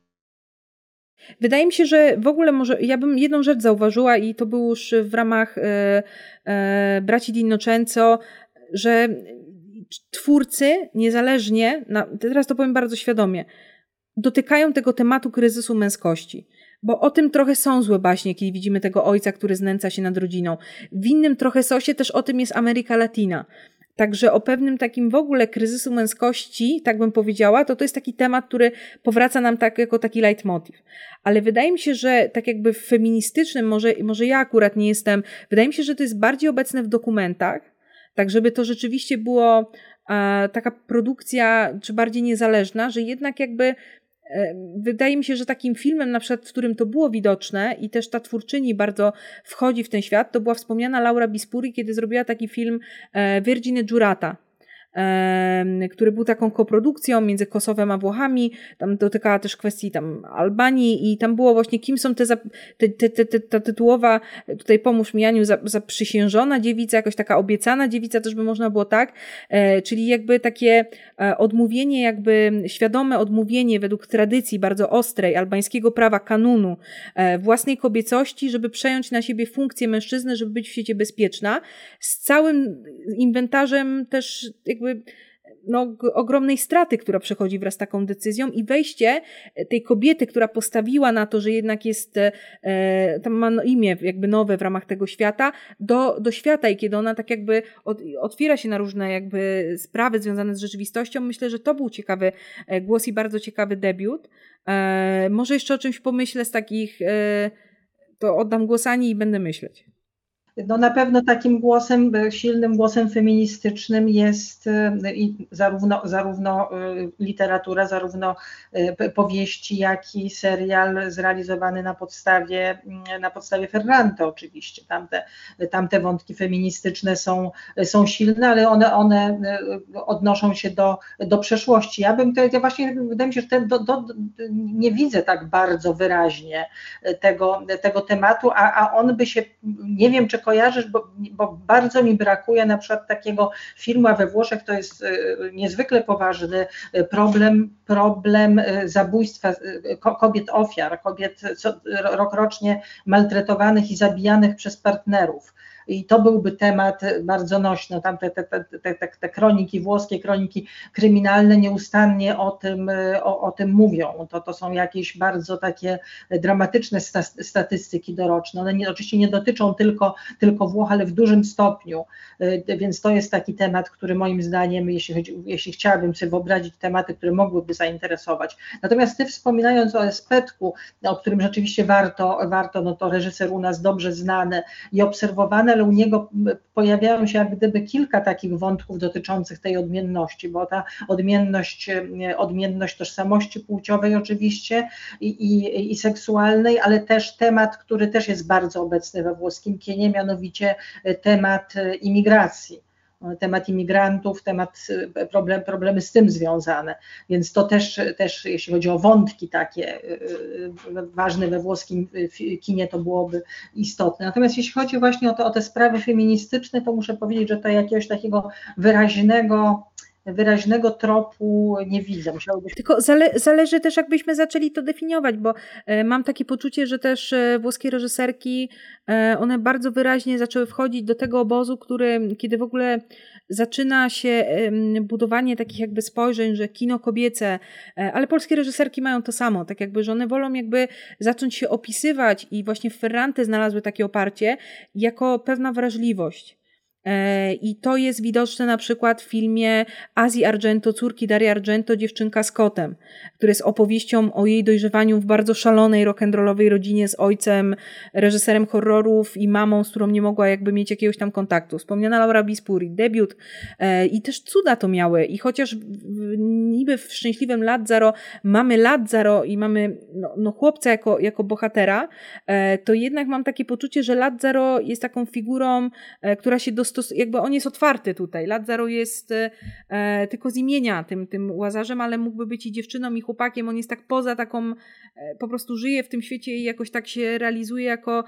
[SPEAKER 3] Wydaje mi się, że w ogóle może, ja bym jedną rzecz zauważyła i to było już w ramach e, e, Braci Di Innocenzo, że twórcy niezależnie, na, teraz to powiem bardzo świadomie, dotykają tego tematu kryzysu męskości. Bo o tym trochę są złe baśnie, kiedy widzimy tego ojca, który znęca się nad rodziną. W innym trochę sosie też o tym jest Ameryka Latina. Także o pewnym takim w ogóle kryzysu męskości, tak bym powiedziała, to to jest taki temat, który powraca nam tak jako taki leitmotiv. Ale wydaje mi się, że tak jakby w feministycznym, może, może ja akurat nie jestem, wydaje mi się, że to jest bardziej obecne w dokumentach, tak żeby to rzeczywiście było e, taka produkcja, czy bardziej niezależna, że jednak jakby wydaje mi się, że takim filmem, na przykład, w którym to było widoczne i też ta twórczyni bardzo wchodzi w ten świat, to była wspomniana Laura Bispuri, kiedy zrobiła taki film Vergine Giurata, który był taką koprodukcją między Kosowem a Włochami, tam dotykała też kwestii tam Albanii i tam było właśnie kim są te, te, te, te, te ta tytułowa, tutaj pomóż mi Aniu, zaprzysiężona dziewica, jakoś taka obiecana dziewica, też by można było tak, e, czyli jakby takie e, odmówienie, jakby świadome odmówienie według tradycji bardzo ostrej albańskiego prawa kanunu e, własnej kobiecości, żeby przejąć na siebie funkcję mężczyzny, żeby być w świecie bezpieczna, z całym inwentarzem też jakby no, ogromnej straty, która przychodzi wraz z taką decyzją i wejście tej kobiety, która postawiła na to, że jednak jest, e, tam ma imię jakby nowe w ramach tego świata, do, do świata i kiedy ona tak jakby od, otwiera się na różne jakby sprawy związane z rzeczywistością, myślę, że to był ciekawy głos i bardzo ciekawy debiut. E, może jeszcze o czymś pomyślę z takich, e, to oddam głos Ani i będę myśleć.
[SPEAKER 2] No na pewno takim głosem, silnym głosem feministycznym jest i zarówno, zarówno literatura, zarówno powieści, jak i serial zrealizowany na podstawie, na podstawie Ferrante oczywiście. Tamte, tamte wątki feministyczne są, są silne, ale one, one odnoszą się do, do przeszłości. Ja bym, to, ja właśnie wydaje mi się, że ten, do, do, nie widzę tak bardzo wyraźnie tego, tego tematu, a, a on by się, nie wiem czy kojarzysz, bo, bo bardzo mi brakuje na przykład takiego filmu, a we Włoszech to jest niezwykle poważny problem, problem zabójstwa kobiet ofiar, kobiet co, rokrocznie maltretowanych i zabijanych przez partnerów. I to byłby temat bardzo nośny. Tam te, te, te, te, te kroniki włoskie, kroniki kryminalne nieustannie o tym, o, o tym mówią. To, to są jakieś bardzo takie dramatyczne sta, statystyki doroczne. One nie, oczywiście nie dotyczą tylko, tylko Włoch, ale w dużym stopniu. Więc to jest taki temat, który moim zdaniem, jeśli, chodzi, jeśli chciałabym sobie wyobrazić tematy, które mogłyby zainteresować. Natomiast ty wspominając o Espetku, o którym rzeczywiście warto, warto no to reżyser u nas dobrze znany i obserwowany, ale u niego pojawiają się jak gdyby kilka takich wątków dotyczących tej odmienności, bo ta odmienność, odmienność tożsamości płciowej oczywiście i, i, i seksualnej, ale też temat, który też jest bardzo obecny we włoskim kinie, mianowicie temat imigracji. Temat imigrantów, temat problem, problemy z tym związane, więc to też, też jeśli chodzi o wątki takie ważne we włoskim kinie, to byłoby istotne. Natomiast jeśli chodzi właśnie o, to, o te sprawy feministyczne, to muszę powiedzieć, że to jakiegoś takiego wyraźnego wyraźnego tropu nie widzę. Musiałoby...
[SPEAKER 3] Tylko zale, zależy też, jakbyśmy zaczęli to definiować, bo e, mam takie poczucie, że też e, włoskie reżyserki, e, one bardzo wyraźnie zaczęły wchodzić do tego obozu, który, kiedy w ogóle zaczyna się e, budowanie takich jakby spojrzeń, że kino kobiece, e, ale polskie reżyserki mają to samo, tak jakby, że one wolą jakby zacząć się opisywać i właśnie w Ferrante znalazły takie oparcie jako pewna wrażliwość. I to jest widoczne na przykład w filmie Asii Argento, córki Darii Argento, Dziewczynka z kotem, który jest opowieścią o jej dojrzewaniu w bardzo szalonej rock'n'rollowej rodzinie z ojcem, reżyserem horrorów i mamą, z którą nie mogła jakby mieć jakiegoś tam kontaktu. Wspomniana Laura Bispuri, debiut i też cuda to miały i chociaż niby w Szczęśliwym Lazzaro mamy Lazzaro i mamy no, no chłopca jako, jako bohatera, to jednak mam takie poczucie, że Lazzaro jest taką figurą, która się dostosuje, jakby on jest otwarty tutaj. Lazzaro jest e, tylko z imienia tym, tym Łazarzem, ale mógłby być i dziewczyną, i chłopakiem. On jest tak poza taką, e, po prostu żyje w tym świecie i jakoś tak się realizuje jako,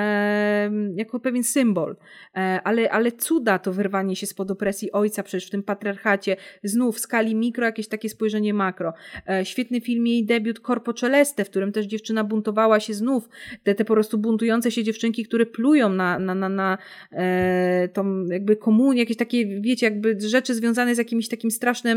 [SPEAKER 3] e, jako pewien symbol. E, ale, ale cuda to wyrwanie się spod opresji ojca, przecież w tym patriarchacie. Znów w skali mikro jakieś takie spojrzenie makro. E, świetny film, jej debiut Corpo Celeste, w którym też dziewczyna buntowała się znów. Te, te po prostu buntujące się dziewczynki, które plują na, na, na, na e, tą jakby komunię, jakieś takie, wiecie, jakby rzeczy związane z jakimś takim strasznym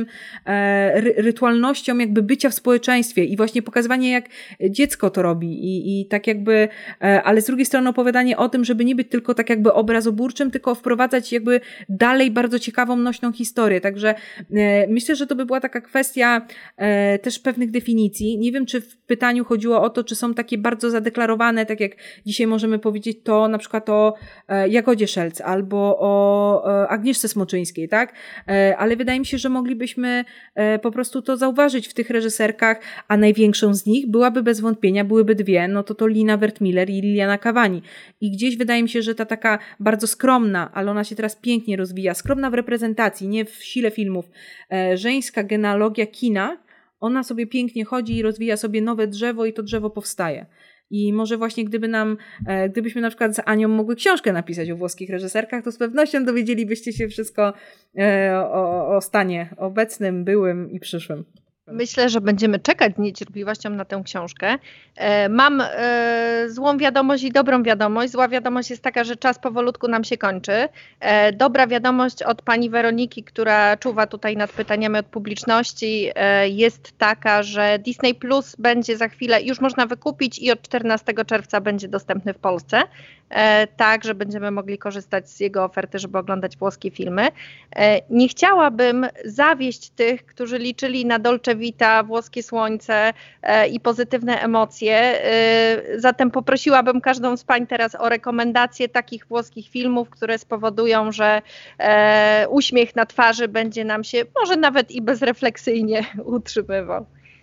[SPEAKER 3] e, ry, rytualnością jakby bycia w społeczeństwie i właśnie pokazywanie, jak dziecko to robi i, i tak jakby, e, ale z drugiej strony opowiadanie o tym, żeby nie być tylko tak jakby obrazoburczym, tylko wprowadzać jakby dalej bardzo ciekawą, nośną historię. Także e, myślę, że to by była taka kwestia e, też pewnych definicji. Nie wiem, czy w pytaniu chodziło o to, czy są takie bardzo zadeklarowane, tak jak dzisiaj możemy powiedzieć to na przykład o e, Jagodzie Szelc albo o Agnieszce Smoczyńskiej, tak? Ale wydaje mi się, że moglibyśmy po prostu to zauważyć w tych reżyserkach, a największą z nich byłaby bez wątpienia, byłyby dwie, no to to Lina Wertmüller i Liliana Cavani. I gdzieś wydaje mi się, że ta taka bardzo skromna, ale ona się teraz pięknie rozwija, skromna w reprezentacji, nie w sile filmów, żeńska genealogia kina, ona sobie pięknie chodzi i rozwija sobie nowe drzewo i to drzewo powstaje. I może właśnie gdyby nam, gdybyśmy na przykład z Anią mogły książkę napisać o włoskich reżyserkach, to z pewnością dowiedzielibyście się wszystko o, o stanie obecnym, byłym i przyszłym.
[SPEAKER 1] Myślę, że będziemy czekać z niecierpliwością na tę książkę. Mam złą wiadomość i dobrą wiadomość. Zła wiadomość jest taka, że czas powolutku nam się kończy. Dobra wiadomość od pani Weroniki, która czuwa tutaj nad pytaniami od publiczności, jest taka, że Disney Plus będzie za chwilę, już można wykupić i od czternastego czerwca będzie dostępny w Polsce. tak, że będziemy mogli korzystać z jego oferty, żeby oglądać włoskie filmy. Nie chciałabym zawieść tych, którzy liczyli na Dolce Vita, włoskie słońce i pozytywne emocje. Zatem poprosiłabym każdą z pań teraz o rekomendacje takich włoskich filmów, które spowodują, że uśmiech na twarzy będzie nam się może nawet i bezrefleksyjnie utrzymywał.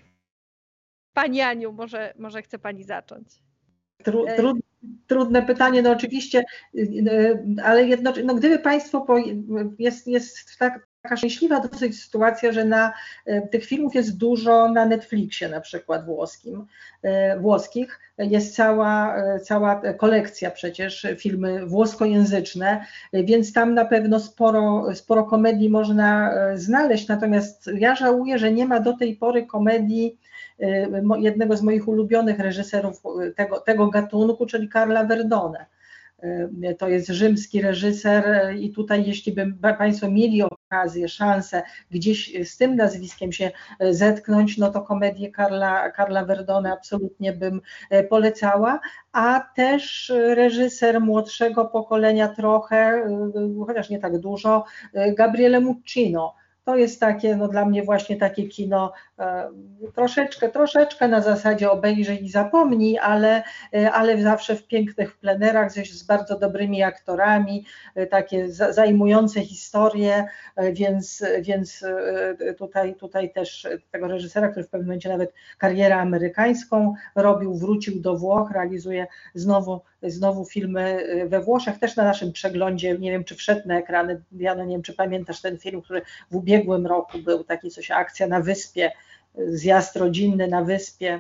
[SPEAKER 1] Pani Aniu, może, może chce pani zacząć.
[SPEAKER 2] Tru, trud, trudne pytanie, no oczywiście, ale jednocześnie, no gdyby Państwo, po, jest, jest tak, taka szczęśliwa dosyć sytuacja, że na tych filmów jest dużo na Netflixie na przykład włoskim, włoskich, jest cała, cała kolekcja przecież, filmy włoskojęzyczne, więc tam na pewno sporo, sporo komedii można znaleźć, natomiast ja żałuję, że nie ma do tej pory komedii jednego z moich ulubionych reżyserów tego, tego gatunku, czyli Carla Verdone. To jest rzymski reżyser i tutaj jeśli by Państwo mieli okazję, szansę gdzieś z tym nazwiskiem się zetknąć, no to komedię Carla, Carla Verdone absolutnie bym polecała, a też reżyser młodszego pokolenia trochę, chociaż nie tak dużo, Gabriele Muccino. To jest takie, no dla mnie właśnie takie kino e, troszeczkę, troszeczkę na zasadzie obejrzyj i zapomnij, ale, e, ale zawsze w pięknych plenerach, z, z bardzo dobrymi aktorami, e, takie za, zajmujące historie, e, więc, więc e, tutaj, tutaj też tego reżysera, który w pewnym momencie nawet karierę amerykańską robił, wrócił do Włoch, realizuje znowu, znowu filmy we Włoszech, też na naszym przeglądzie, nie wiem czy wszedł na ekrany, Diano, nie wiem czy pamiętasz ten film, który w ubiegłym roku był taki coś, akcja na wyspie, zjazd rodzinny na wyspie.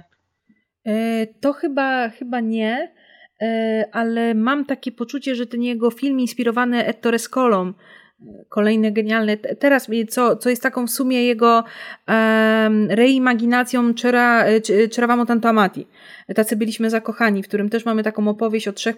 [SPEAKER 3] To chyba, chyba nie, ale mam takie poczucie, że ten jego film inspirowany Ettore Scolą, kolejny genialny, teraz co, co jest taką w sumie jego um, reimaginacją C'eravamo tanto amati. Tacy byliśmy zakochani, w którym też mamy taką opowieść o trzech,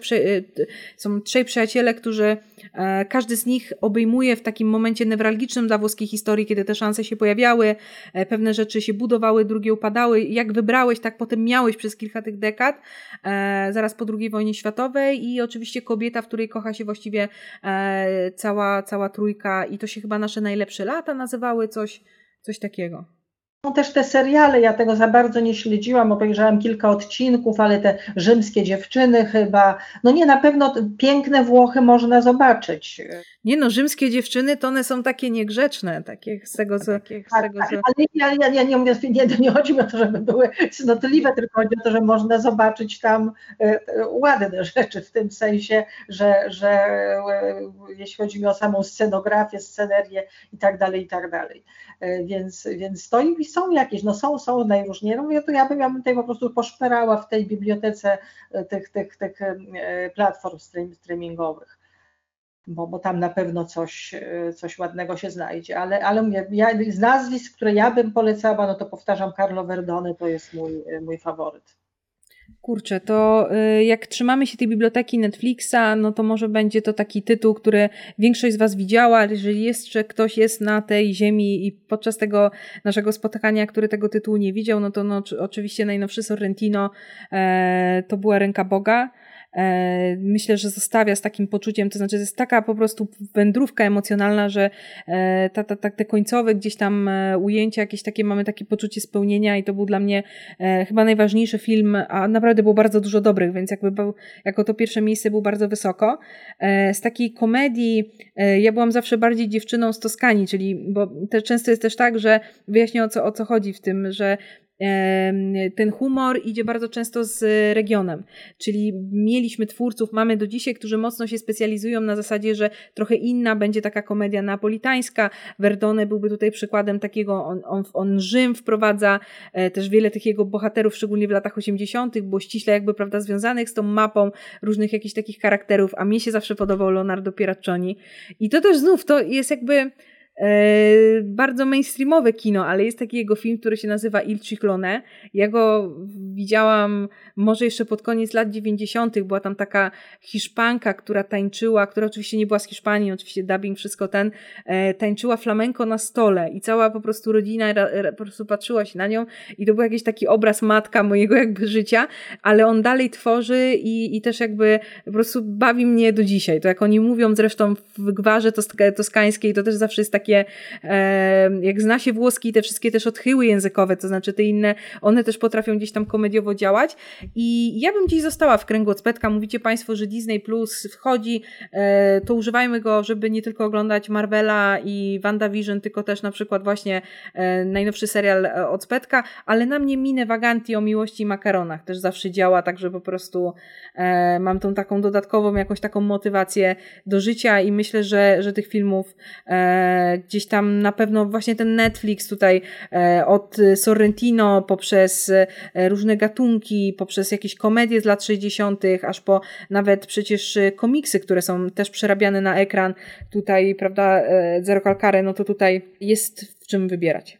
[SPEAKER 3] są trzej przyjaciele, którzy, e, każdy z nich obejmuje w takim momencie newralgicznym dla włoskiej historii, kiedy te szanse się pojawiały, e, pewne rzeczy się budowały, drugie upadały. Jak wybrałeś, tak potem miałeś przez kilka tych dekad, e, zaraz po drugiej wojnie światowej i oczywiście kobieta, w której kocha się właściwie e, cała, cała trójka i to się chyba nasze najlepsze lata nazywały, coś, coś takiego.
[SPEAKER 2] No też te seriale, ja tego za bardzo nie śledziłam, obejrzałam kilka odcinków, ale te rzymskie dziewczyny chyba, no nie, na pewno piękne Włochy można zobaczyć.
[SPEAKER 3] Nie no, rzymskie dziewczyny to one są takie niegrzeczne, takie z tego co... Takie, z
[SPEAKER 2] tak,
[SPEAKER 3] tego,
[SPEAKER 2] tak,
[SPEAKER 3] co...
[SPEAKER 2] ale ja, ja, ja nie mówię, nie, nie chodzi mi o to, żeby były cnotliwe, tylko chodzi o to, że można zobaczyć tam e, ładne rzeczy, w tym sensie, że, że e, jeśli chodzi mi o samą scenografię, scenerię i tak dalej, i tak dalej. E, więc, więc to i są jakieś, no są, są najróżniej. No mówię, to ja bym, ja bym tutaj po prostu poszperała w tej bibliotece tych, tych, tych platform streamingowych. Bo, bo tam na pewno coś, coś ładnego się znajdzie, ale, ale mówię, ja, z nazwisk, które ja bym polecała, no to powtarzam, Carlo Verdone to jest mój, mój faworyt.
[SPEAKER 3] Kurczę, to jak trzymamy się tej biblioteki Netflixa, no to może będzie to taki tytuł, który większość z Was widziała, ale jeżeli jeszcze ktoś jest na tej ziemi i podczas tego naszego spotkania, który tego tytułu nie widział, no to no, oczywiście najnowszy Sorrentino e, to była Ręka Boga. Myślę, że zostawia z takim poczuciem, to znaczy to jest taka po prostu wędrówka emocjonalna, że ta, ta, ta, te końcowe gdzieś tam ujęcia, jakieś takie, mamy takie poczucie spełnienia i to był dla mnie chyba najważniejszy film, a naprawdę było bardzo dużo dobrych, więc jakby był, jako to pierwsze miejsce był bardzo wysoko. Z takiej komedii ja byłam zawsze bardziej dziewczyną z Toskanii, czyli, bo te, często jest też tak, że wyjaśnię o co, o co chodzi w tym, że ten humor idzie bardzo często z regionem, czyli mieliśmy twórców, mamy do dzisiaj, którzy mocno się specjalizują na zasadzie, że trochę inna będzie taka komedia napolitańska. Verdone byłby tutaj przykładem takiego, on, on, on Rzym wprowadza, też wiele tych jego bohaterów, szczególnie w latach osiemdziesiątych, było ściśle jakby, prawda, związanych z tą mapą różnych jakichś takich charakterów, a mnie się zawsze podobał Leonardo Pieraccioni i to też znów, to jest jakby bardzo mainstreamowe kino, ale jest taki jego film, który się nazywa Il Ciclone. Ja go widziałam może jeszcze pod koniec lat dziewięćdziesiątych. Była tam taka Hiszpanka, która tańczyła, która oczywiście nie była z Hiszpanii, oczywiście dubbing, wszystko ten, tańczyła flamenco na stole i cała po prostu rodzina po prostu patrzyła się na nią i to był jakiś taki obraz matka mojego jakby życia, ale on dalej tworzy i, i też jakby po prostu bawi mnie do dzisiaj. To jak oni mówią zresztą w gwarze toskańskiej, to też zawsze jest takie, e, jak zna się włoski, te wszystkie też odchyły językowe, to znaczy te inne, one też potrafią gdzieś tam komediowo działać i ja bym dziś została w kręgu Ocpetka. Mówicie Państwo, że Disney Plus wchodzi, e, to używajmy go, żeby nie tylko oglądać Marvela i WandaVision, tylko też na przykład właśnie e, najnowszy serial Ocpetka, ale na mnie Mine Vaganti o miłości i makaronach też zawsze działa, także po prostu e, mam tą taką dodatkową jakąś taką motywację do życia i myślę, że, że tych filmów e, gdzieś tam na pewno właśnie ten Netflix tutaj e, od Sorrentino poprzez e, różne gatunki, poprzez jakieś komedie z lat sześćdziesiątych, aż po nawet przecież komiksy, które są też przerabiane na ekran tutaj, prawda, e, Zero Calcare, no to tutaj jest w czym wybierać.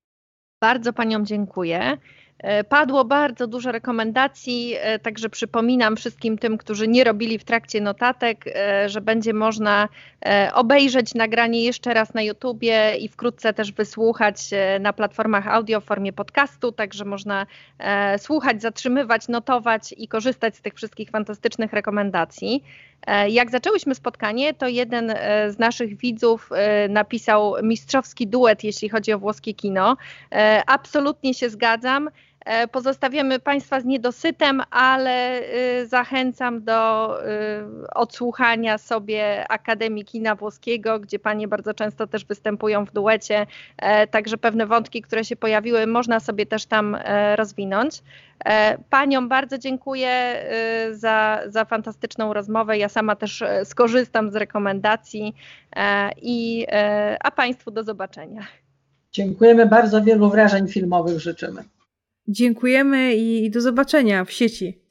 [SPEAKER 1] Bardzo Paniom dziękuję. Padło bardzo dużo rekomendacji, także przypominam wszystkim tym, którzy nie robili w trakcie notatek, że będzie można obejrzeć nagranie jeszcze raz na YouTubie i wkrótce też wysłuchać na platformach audio w formie podcastu, także można słuchać, zatrzymywać, notować i korzystać z tych wszystkich fantastycznych rekomendacji. Jak zaczęłyśmy spotkanie, to jeden z naszych widzów napisał mistrzowski duet, jeśli chodzi o włoskie kino. Absolutnie się zgadzam. Pozostawiamy Państwa z niedosytem, ale zachęcam do odsłuchania sobie Akademii Kina Włoskiego, gdzie Panie bardzo często też występują w duecie, także pewne wątki, które się pojawiły, można sobie też tam rozwinąć. Paniom bardzo dziękuję za, za fantastyczną rozmowę. Ja sama też skorzystam z rekomendacji, i, a Państwu do zobaczenia.
[SPEAKER 2] Dziękujemy bardzo, wielu wrażeń filmowych życzymy.
[SPEAKER 3] Dziękujemy i do zobaczenia w sieci.